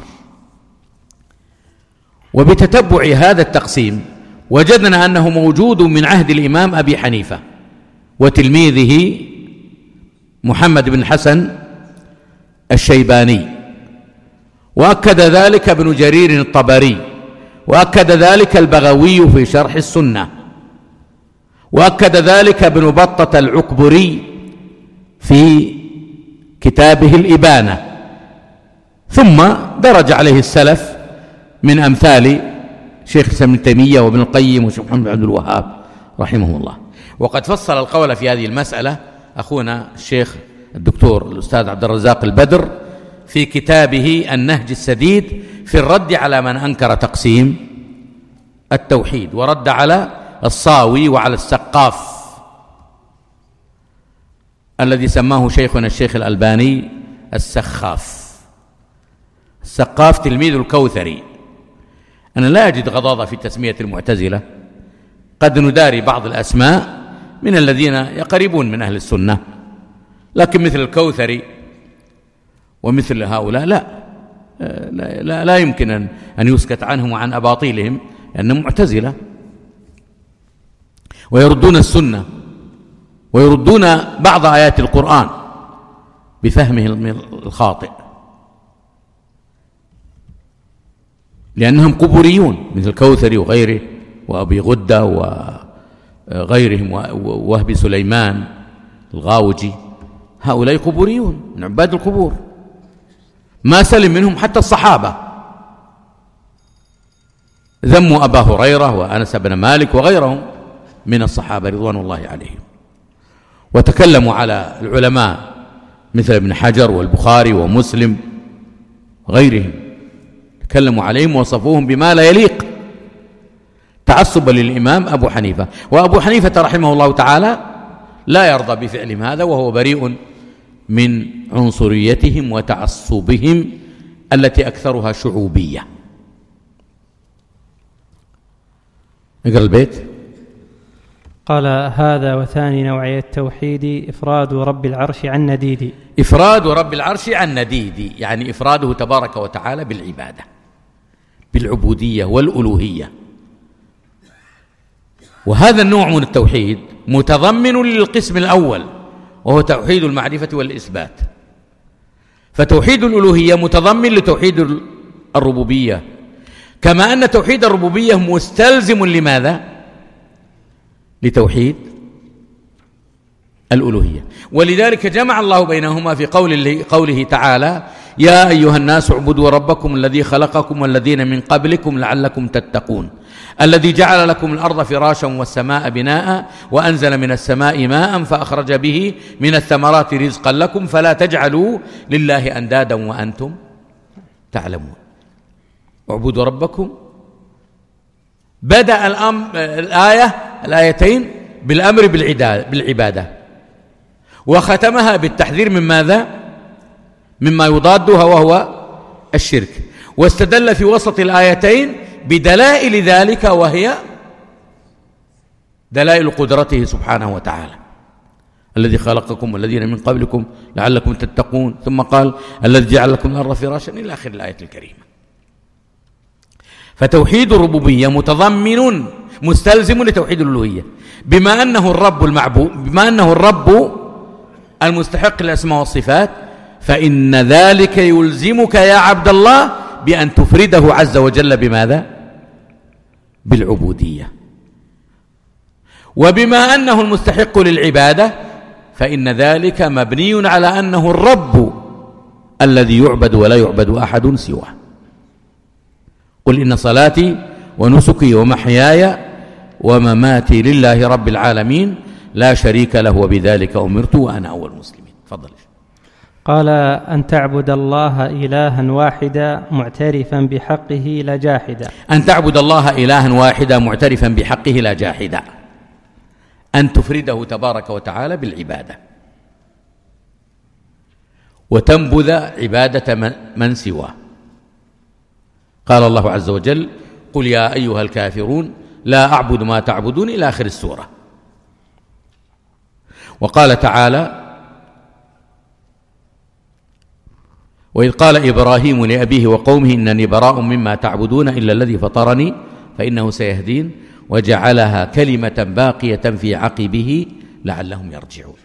وبتتبع هذا التقسيم وجدنا أنه موجود من عهد الإمام أبي حنيفة وتلميذه محمد بن الحسن الشيباني، وأكد ذلك ابن جرير الطبري، وأكد ذلك البغوي في شرح السنة، وأكد ذلك ابن بطة العكبري في كتابه الإبانة، ثم درج عليه السلف من أمثال شيخ الإسلام ابن تيمية وابن القيم وشيخ محمد بن عبد الوهاب رحمه الله. وقد فصل القول في هذه المسألة أخونا الشيخ الدكتور الأستاذ عبد الرزاق البدر في كتابه النهج السديد في الرد على من أنكر تقسيم التوحيد، ورد على الصاوي وعلى السقاف الذي سماه شيخنا الشيخ الألباني السخاف. السقاف تلميذ الكوثري. أنا لا أجد غضاضة في تسمية المعتزلة، قد نداري بعض الأسماء من الذين يقربون من أهل السنة، لكن مثل الكوثري ومثل هؤلاء لا لا, لا, لا يمكن أن يسكت عنهم وعن أباطيلهم، لأنهم معتزلة ويردون السنة ويردون بعض آيات القرآن بفهمه الخاطئ، لأنهم قبوريون مثل الكوثري وغيره وأبي غدة وغيرهم ووهب سليمان الغاوجي، هؤلاء قبوريون من عباد القبور، ما سلم منهم حتى الصحابة، ذموا أبا هريرة وأنس بن مالك وغيرهم من الصحابة رضوان الله عليهم، وتكلموا على العلماء مثل ابن حجر والبخاري ومسلم وغيرهم، تكلموا عليهم ووصفوهم بما لا يليق تعصبا للإمام أبو حنيفة. وأبو حنيفة رحمه الله تعالى لا يرضى بفعلهم هذا، وهو بريء من عنصريتهم وتعصبهم التي أكثرها شعوبية. اقرأ البيت. قال: هذا وثاني نوعي التوحيد إفراد رب العرش عن نديد. إفراد رب العرش عن نديد، يعني إفراده تبارك وتعالى بالعبادة، بالعبودية والألوهية. وهذا النوع من التوحيد متضمن للقسم الأول، وهو توحيد المعرفة والإثبات. فتوحيد الألوهية متضمن لتوحيد الربوبية، كما أن توحيد الربوبية مستلزم لماذا؟ لتوحيد الألوهية. ولذلك جمع الله بينهما في قوله, قوله تعالى: يا أيها الناس اعبدوا ربكم الذي خلقكم والذين من قبلكم لعلكم تتقون، الذي جعل لكم الأرض فراشا والسماء بناء وأنزل من السماء ماء فأخرج به من الثمرات رزقا لكم فلا تجعلوا لله أندادا وأنتم تعلمون. اعبدوا ربكم. بدأ الأمر الآية الآيتين بالأمر بالعبادة، وختمها بالتحذير من ماذا؟ مما يضادها وهو الشرك. واستدل في وسط الآيتين بدلائل ذلك، وهي دلائل قدرته سبحانه وتعالى: الذي خلقكم والذين من قبلكم لعلكم تتقون، ثم قال: الذي جعل لكم الأرض فراشا، إلى آخر الآية الكريمة. فتوحيد الربوبية متضمن مستلزم لتوحيد الألوهية، بما أنه الرب المعبود، بما أنه الرب المستحق للأسماء والصفات، فإن ذلك يلزمك يا عبد الله بأن تفرده عز وجل بماذا؟ بالعبودية. وبما أنه المستحق للعبادة، فإن ذلك مبني على أنه الرب الذي يعبد ولا يعبد أحد سواه. قل إن صلاتي ونسكي ومحياي ومماتي لله رب العالمين لا شريك له وبذلك أمرت وأنا أول المسلمين. تفضل. قال: أن تعبد الله إلها واحدا معترفا بحقه لا جاحدا. أن تعبد الله إلها واحدا معترفا بحقه لا جاحدا، أن تفرده تبارك وتعالى بالعبادة، وتنبذ عبادة من سواه. قال الله عز وجل: قل يا أيها الكافرون لا أعبد ما تعبدون، إلى آخر السورة. وقال تعالى: وإذ قال إبراهيم لأبيه وقومه إنني براء مما تعبدون إلا الذي فطرني فإنه سيهدين وجعلها كلمة باقية في عقبه لعلهم يرجعون.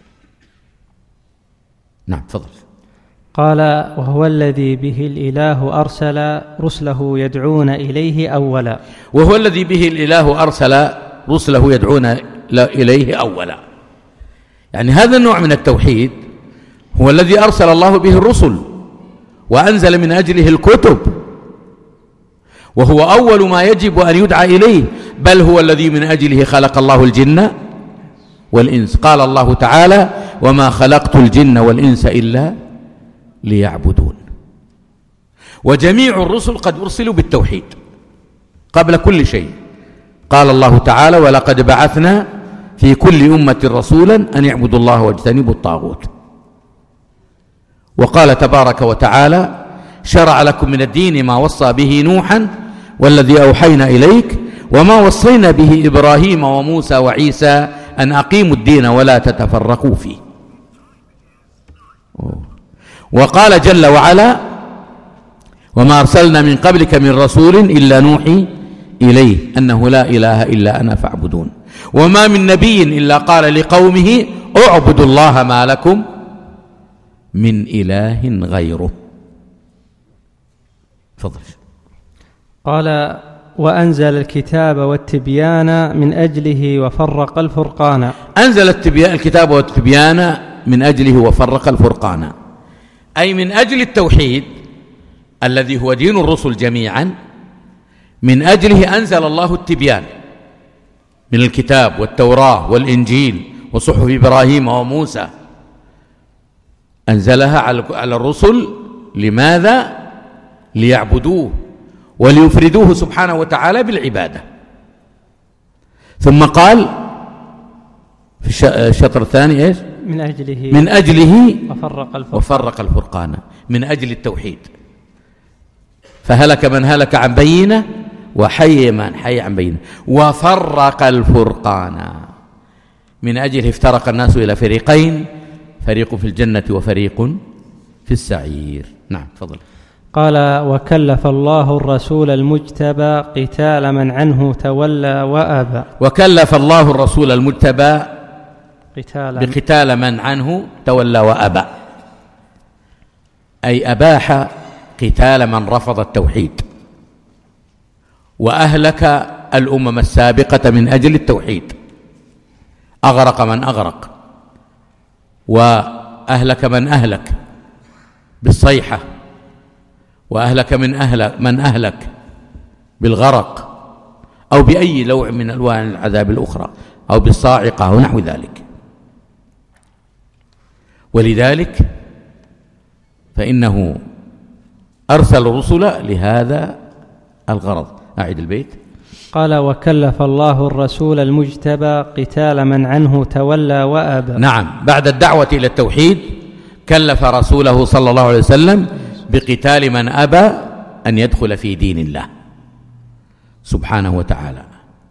نعم تفضل. قال: وهو الذي به الإله أرسل رسله يدعون إليه أولا. وهو الذي به الإله أرسل رسله يدعون إليه أولا، يعني هذا النوع من التوحيد هو الذي أرسل الله به الرسل وأنزل من أجله الكتب، وهو أول ما يجب أن يدعى إليه، بل هو الذي من أجله خلق الله الجن والإنس. قال الله تعالى: وما خلقت الجن والإنس إلا ليعبدون. وجميع الرسل قد أرسلوا بالتوحيد قبل كل شيء. قال الله تعالى: ولقد بعثنا في كل أمة رسولا أن يعبدوا الله واجتنبوا الطاغوت. وقال تبارك وتعالى: شرع لكم من الدين ما وصى به نوحا والذي أوحينا إليك وما وصينا به إبراهيم وموسى وعيسى أن أقيموا الدين ولا تتفرقوا فيه. وقال جل وعلا: وما أرسلنا من قبلك من رسول إلا نوحي إليه أنه لا إله إلا أنا فاعبدون. وما من نبي إلا قال لقومه اعبدوا الله ما لكم من إله غيره. فضل. قال: وأنزل الكتاب والتبيان من أجله وفرق الفرقان. أنزل الكتاب والتبيان من أجله وفرق الفرقان، أي من أجل التوحيد الذي هو دين الرسل جميعا، من أجله أنزل الله التبيان من الكتاب والتوراة والإنجيل وصحف إبراهيم وموسى، أنزلها على الرسل. لماذا؟ ليعبدوه وليفردوه سبحانه وتعالى بالعبادة. ثم قال في الشطر الثاني إيش؟ من أجله من أجله وفرق الفرقان. وفرق الفرقان، من أجل التوحيد. فهلك من هلك عن بينة وحي من حي عن بينة، وفرق الفرقان، من أجله افترق الناس إلى فريقين، فريق في الجنة وفريق في السعير. نعم تفضل. قال: وكلف الله الرسول المجتبى قتال من عنه تولى وأبى. وكلف الله الرسول المجتبى قتال بقتال من عنه تولى وأبى، أي أباح قتال من رفض التوحيد، وأهلك الأمم السابقة من أجل التوحيد، أغرق من أغرق، وأهلك من أهلك بالصيحة، وأهلك من أهلك من أهلك بالغرق، أو بأي نوع من ألوان العذاب الأخرى، أو بالصاعقة أو نحو ذلك. ولذلك فإنه أرسل الرسل لهذا الغرض. أعد البيت. قال: وكلف الله الرسول المجتبى قتال من عنه تولى وأبى. نعم، بعد الدعوة إلى التوحيد كلف رسوله صلى الله عليه وسلم بقتال من أبى أن يدخل في دين الله سبحانه وتعالى.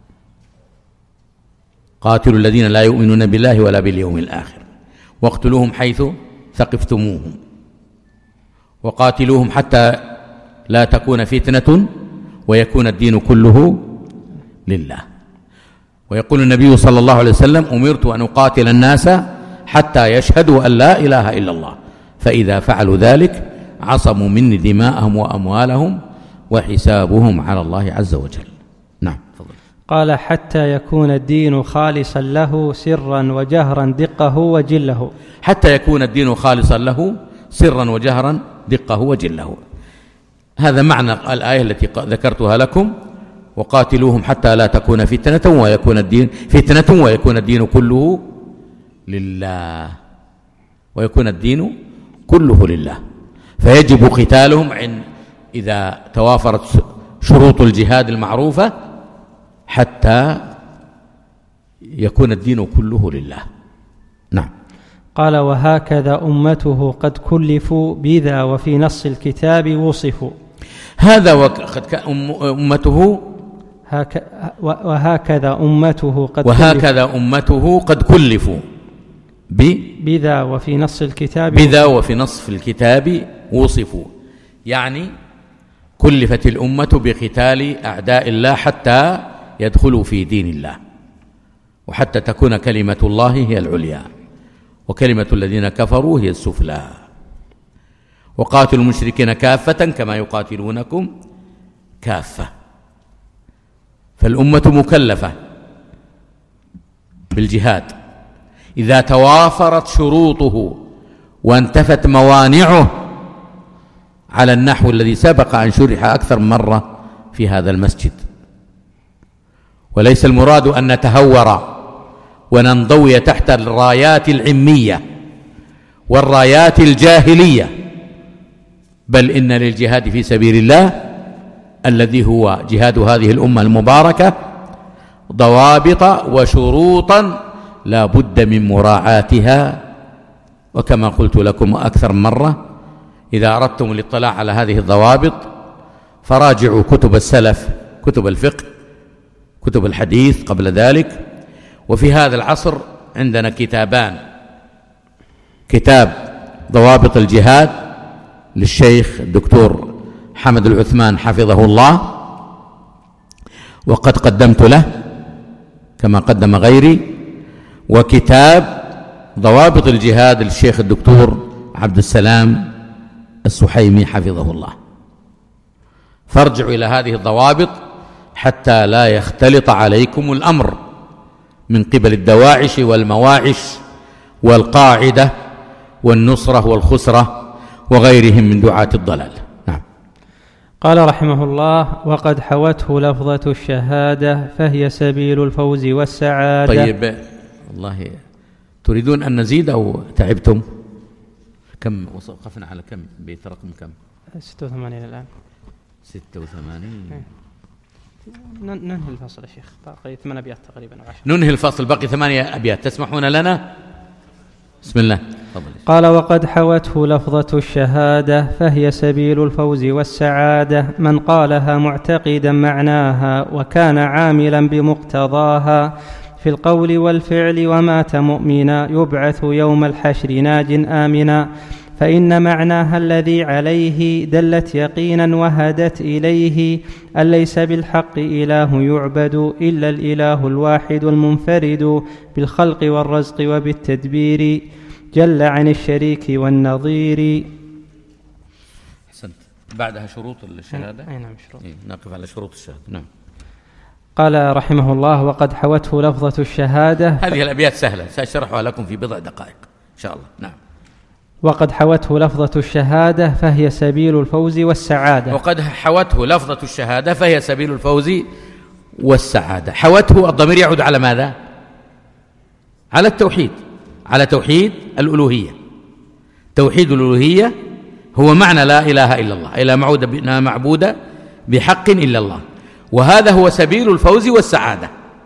قاتلوا الذين لا يؤمنون بالله ولا باليوم الآخر واقتلوهم حيث ثقفتموهم وقاتلوهم حتى لا تكون فتنة ويكون الدين كله لله. ويقول النبي صلى الله عليه وسلم: أمرت أن أقاتل الناس حتى يشهدوا أن لا إله إلا الله، فإذا فعلوا ذلك عصموا مني دماءهم وأموالهم وحسابهم على الله عز وجل. نعم فضل. قال: حتى يكون الدين خالصا له سرا وجهرا دقه وجله. حتى يكون الدين خالصا له سرا وجهرا دقه وجله، هذا معنى الآية التي ذكرتها لكم: وقاتلوهم حتى لا تكون فتنة ويكون الدين فتنة ويكون الدين كله لله، ويكون الدين كله لله. فيجب قتالهم عند إذا توافرت شروط الجهاد المعروفة حتى يكون الدين كله لله. نعم. قال: وهكذا أمته قد كلفوا بذا وفي نص الكتاب وصفوا. هذا وقد أمته هك وهكذا أمته قد وهكذا أمته قد كلفوا ب بذا وفي نص الكتاب بذا وفي نص الكتاب وصفوا، يعني كلفت الأمة بقتال أعداء الله حتى يدخلوا في دين الله، وحتى تكون كلمة الله هي العليا وكلمة الذين كفروا هي السفلى. وقاتلوا المشركين كافة كما يقاتلونكم كافة. فالأمة مكلفة بالجهاد إذا توافرت شروطه وانتفت موانعه على النحو الذي سبق أن شرح أكثر من مرة في هذا المسجد. وليس المراد أن نتهور وننضوي تحت الرايات العمية والرايات الجاهلية، بل إن للجهاد في سبيل الله الذي هو جهاد هذه الأمة المباركة ضوابط وشروطا لا بد من مراعاتها. وكما قلت لكم أكثر من مرة، إذا أردتم الاطلاع على هذه الضوابط فراجعوا كتب السلف، كتب الفقه، كتب الحديث قبل ذلك. وفي هذا العصر عندنا كتابان: كتاب ضوابط الجهاد للشيخ الدكتور حمد العثمان حفظه الله، وقد قدمت له كما قدم غيري، وكتاب ضوابط الجهاد للشيخ الدكتور عبد السلام السحيمي حفظه الله. فارجعوا إلى هذه الضوابط حتى لا يختلط عليكم الأمر من قبل الدواعش والمواعش والقاعدة والنصرة والخسرة وغيرهم من دعاة الضلال. نعم. قال رحمه الله: وقد حوته لفظة الشهادة فهي سبيل الفوز والسعادة. طيب، والله تريدون أن نزيد أو تعبتم؟ كم وقفنا على كم بيت رقم كم؟ ستة وثمانين الآن. ستة وثمانين. ننهي الفصل يا شيخ، باقي ثمان أبيات تقريبا. ننهي الفصل، باقي ثمانية أبيات، تسمحون لنا؟ بسم الله. قال: وقد حوته لفظة الشهادة فهي سبيل الفوز والسعادة، من قالها معتقدا معناها وكان عاملا بمقتضاها في القول والفعل ومات مؤمنا يبعث يوم الحشر ناج آمنا، فإن معناها الذي عليه دلت يقينا وهدت إليه أن ليس بالحق إله يعبد إلا الإله الواحد المنفرد بالخلق والرزق وبالتدبير جل عن الشريك والنظير. أحسنت. بعدها شروط الشهادة. أي نعم شروط. إيه نقف على شروط الشهادة. نعم. قال رحمه الله: وقد حوته لفظة الشهادة. هذه الأبيات سهلة سأشرحها لكم في بضع دقائق إن شاء الله. نعم. وقد حوته لفظة الشهادة فهي سبيل الفوز والسعادة. وقد حوته لفظة الشهادة فهي سبيل الفوز والسعادة. حوته الضمير يعود على ماذا؟ على التوحيد، على توحيد الألوهية. توحيد الألوهية هو معنى لا إله إلا الله، إلا معبود بحق إلا الله، وهذا هو سبيل الفوز والسعادة.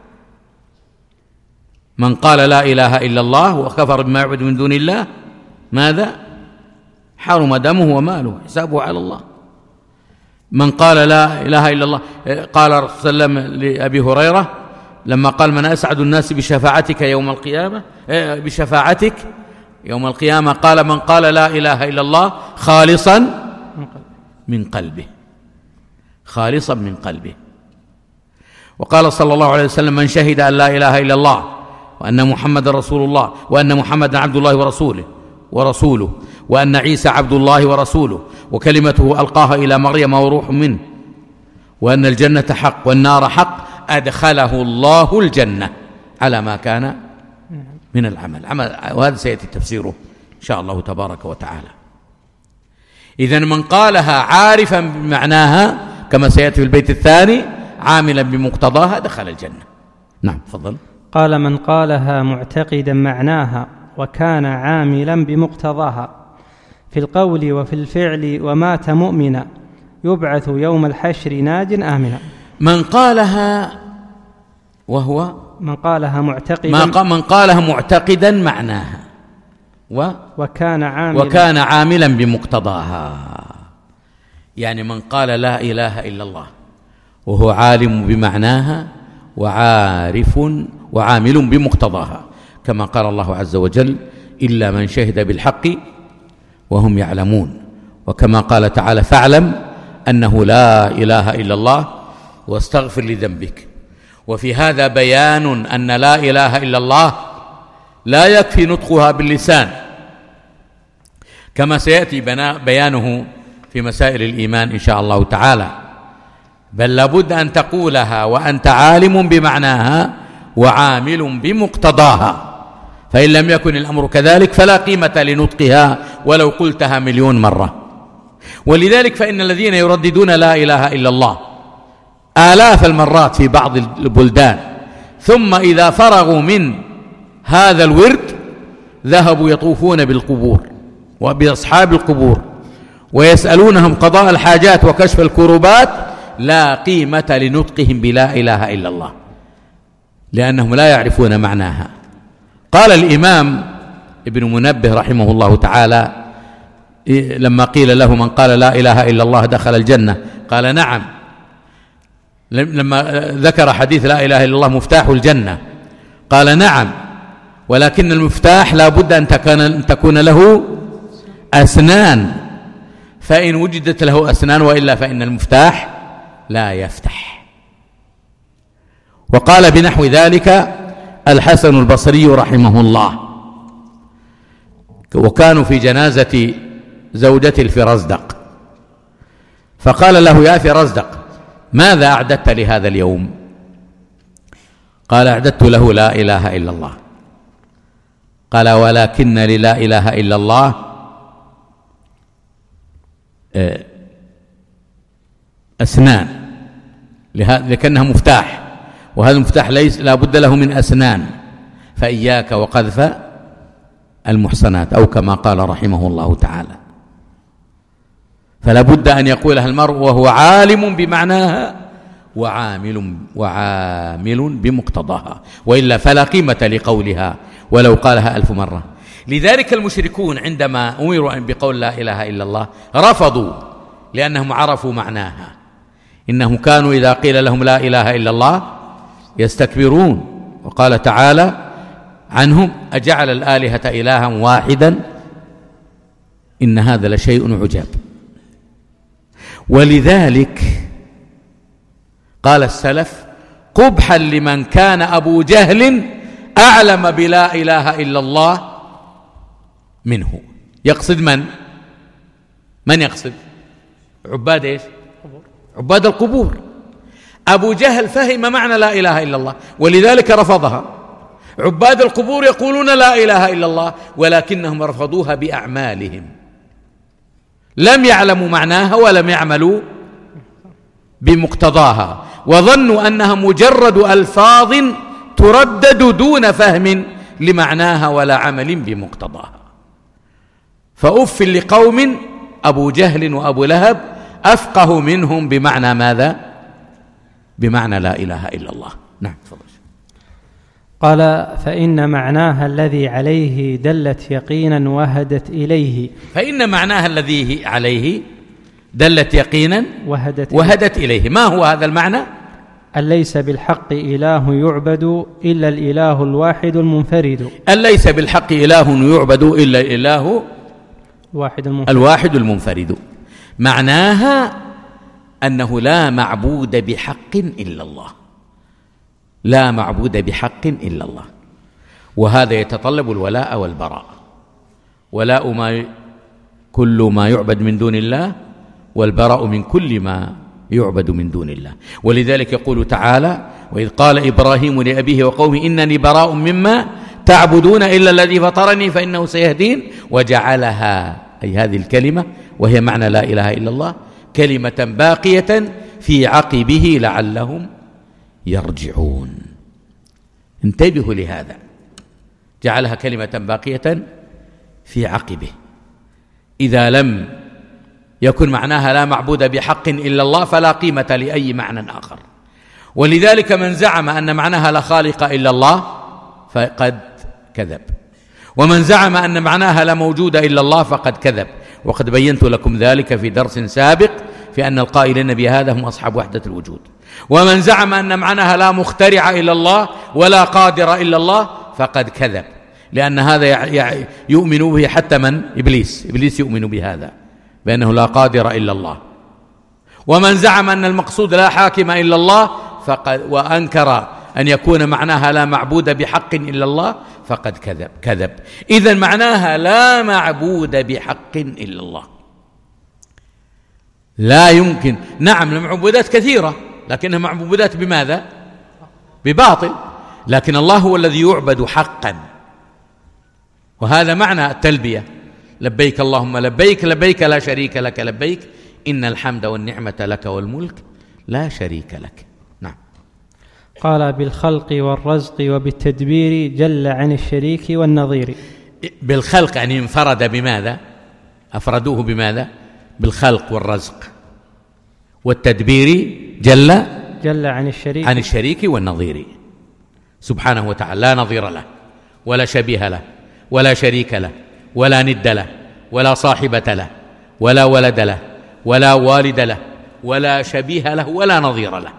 من قال لا إله إلا الله وكفر بما يعبد من دون الله ماذا؟ حرم دمه وماله حسابه على الله. من قال لا إله إلا الله، قال الرسول صلى الله عليه وسلم لأبي هريرة لما قال: من أسعد الناس بشفاعتك يوم القيامة بشفاعتك يوم القيامة، قال: من قال لا إله إلا الله خالصا من قلبه، خالصا من قلبه. وقال صلى الله عليه وسلم: من شهد أن لا إله إلا الله وأن محمد رسول الله وأن محمد عبد الله ورسوله ورسوله وأن عيسى عبد الله ورسوله وكلمته ألقاها إلى مريم وروح منه وأن الجنة حق والنار حق، أدخله الله الجنة على ما كان من العمل. عمل، وهذا سيأتي تفسيره إن شاء الله تبارك وتعالى. إذن من قالها عارفا بمعناها كما سيأتي في البيت الثاني عاملا بمقتضاها دخل الجنة. نعم تفضل. قال: من قالها معتقدا معناها وكان عاملا بمقتضاها في القول وفي الفعل ومات مؤمنا يبعث يوم الحشر ناج آمنا. من قالها وهو من قالها معتقدا ما من قالها معتقدا معناها و وكان عاملا وكان عاملا بمقتضاها، يعني من قال لا إله إلا الله وهو عالم بمعناها وعارف وعامل بمقتضاها، كما قال الله عز وجل: إلا من شهد بالحق وهم يعلمون، وكما قال تعالى: فاعلم أنه لا إله إلا الله واستغفر لذنبك. وفي هذا بيان أن لا إله إلا الله لا يكفي نطقها باللسان كما سيأتي بيانه في مسائل الإيمان إن شاء الله تعالى، بل لابد أن تقولها وأنت عالم بمعناها وعامل بمقتضاها، فإن لم يكن الأمر كذلك فلا قيمة لنطقها ولو قلتها مليون مرة. ولذلك فإن الذين يرددون لا إله إلا الله آلاف المرات في بعض البلدان ثم إذا فرغوا من هذا الورد ذهبوا يطوفون بالقبور وبأصحاب القبور ويسألونهم قضاء الحاجات وكشف الكربات، لا قيمة لنطقهم بلا إله إلا الله لأنهم لا يعرفون معناها. قال الإمام ابن منبه رحمه الله تعالى لما قيل له: من قال لا إله إلا الله دخل الجنة؟ قال: نعم. لما ذكر حديث لا إله إلا الله مفتاح الجنة قال: نعم، ولكن المفتاح لا بد أن تكون له أسنان، فإن وجدت له أسنان وإلا فإن المفتاح لا يفتح. وقال بنحو ذلك الحسن البصري رحمه الله، وكانوا في جنازة زوجة الفرزدق، فقال له: يا فرزدق، ماذا أعددت لهذا اليوم؟ قال: أعددت له لا إله إلا الله. قال: ولكن للا إله إلا الله أسنان، لكنها مفتاح، وهذا المفتاح ليس لا بد له من أسنان، فإياك وقذف المحصنات، أو كما قال رحمه الله تعالى. فلا بد أن يقولها المرء وهو عالم بمعناها وعامل وعامل بمقتضاها، وإلا فلا قيمة لقولها ولو قالها ألف مرة. لذلك المشركون عندما أمروا بقول لا إله إلا الله رفضوا، لأنهم عرفوا معناها. إنهم كانوا إذا قيل لهم لا إله إلا الله يستكبرون. وقال تعالى عنهم: أجعل الآلهة إلها واحدا إن هذا لشيء عجاب. ولذلك قال السلف: قبحا لمن كان أبو جهل أعلم بلا إله إلا الله منه. يقصد من؟ من يقصد؟ عباد إيش؟ عباد القبور. أبو جهل فهم معنى لا إله إلا الله ولذلك رفضها. عباد القبور يقولون لا إله إلا الله ولكنهم رفضوها بأعمالهم، لم يعلموا معناها ولم يعملوا بمقتضاها، وظنوا أنها مجرد ألفاظ تردد دون فهم لمعناها ولا عمل بمقتضاها. فأف لقوم أبو جهل وأبو لهب أفقه منهم بمعنى ماذا؟ بمعنى لا إله إلا الله. نعم تفضل. قال: فإن معناها الذي عليه دلت يقينا وهدت إليه. فإن معناها الذي عليه دلت يقينا وهدت, وهدت إليه. ما هو هذا المعنى؟ أن ليس بالحق إله يعبد إلا الإله الواحد المنفرد. أن ليس بالحق إله يعبد إلا الإله الواحد المنفرد. الواحد المنفرد. معناها أنه لا معبود بحق إلا الله، لا معبود بحق إلا الله. وهذا يتطلب الولاء والبراء. ولاء ما كل ما يعبد من دون الله، والبراء من كل ما يعبد من دون الله. ولذلك يقول تعالى: وإذ قال إبراهيم لأبيه وقومه إنني براء مما تعبدون إلا الذي فطرني فإنه سيهدين. وجعلها، أي هذه الكلمة وهي معنى لا إله إلا الله، كلمة باقية في عقبه لعلهم يرجعون. انتبهوا لهذا، جعلها كلمة باقية في عقبه. إذا لم يكن معناها لا معبود بحق إلا الله فلا قيمة لأي معنى آخر. ولذلك من زعم أن معناها لا خالق إلا الله فقد كذب، ومن زعم أن معناها لا موجود إلا الله فقد كذب. وقد بينت لكم ذلك في درس سابق في أن القائلين بهذا هم أصحاب وحدة الوجود. ومن زعم أن معناها لا مخترع إلا الله ولا قادر إلا الله فقد كذب، لأن هذا يؤمن به حتى من؟ إبليس. إبليس يؤمن بهذا، بأنه لا قادر إلا الله. ومن زعم أن المقصود لا حاكم إلا الله فقد وأنكر أن يكون معناها لا معبود بحق إلا الله فقد كذب كذب. إذن معناها لا معبود بحق إلا الله. لا يمكن. نعم المعبودات كثيرة لكنها معبودات بماذا؟ بباطل. لكن الله هو الذي يعبد حقا، وهذا معنى التلبية: لبيك اللهم لبيك، لبيك لا شريك لك لبيك، إن الحمد والنعمة لك والملك لا شريك لك. نعم. قال: بالخلق والرزق وبالتدبير جل عن الشريك والنظير. بالخلق يعني انفرد بماذا؟ أفردوه بماذا؟ بالخلق والرزق. والتدبير جل جل عن الشريك عن الشريك والنظير سبحانه وتعالى، لا نظير له ولا شبيه له ولا شريك له ولا ند له ولا صاحبة له ولا ولد له ولا والد له ولا شبيه له ولا نظير له.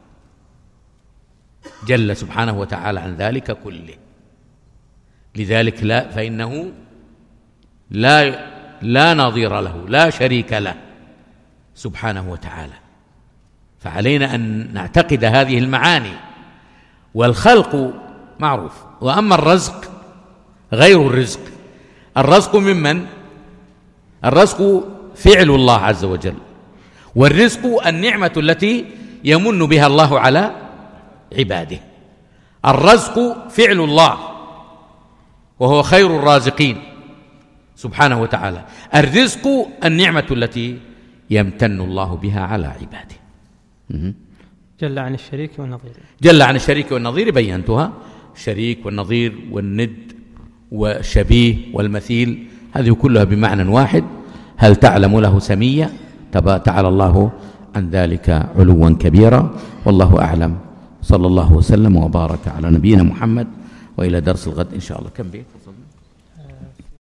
جل سبحانه وتعالى عن ذلك كله. لذلك لا فإنه لا لا نظير له لا شريك له سبحانه وتعالى. فعلينا أن نعتقد هذه المعاني. والخلق معروف، وأما الرزق غير الرزق. الرزق ممن؟ الرزق فعل الله عز وجل، والرزق النعمة التي يمن بها الله على عباده. الرزق فعل الله وهو خير الرازقين سبحانه وتعالى. الرزق النعمة التي يمتن الله بها على عباده. جل عن الشريك والنظير. جل عن الشريك والنظير بينتها، الشريك والنظير والند والشبيه والمثيل، هذه كلها بمعنى واحد. هل تعلم له سميا؟ تعالى الله عن ذلك علوا كبيرا، والله أعلم. صلى الله وسلم وبارك على نبينا محمد، وإلى درس الغد إن شاء الله. كم بيت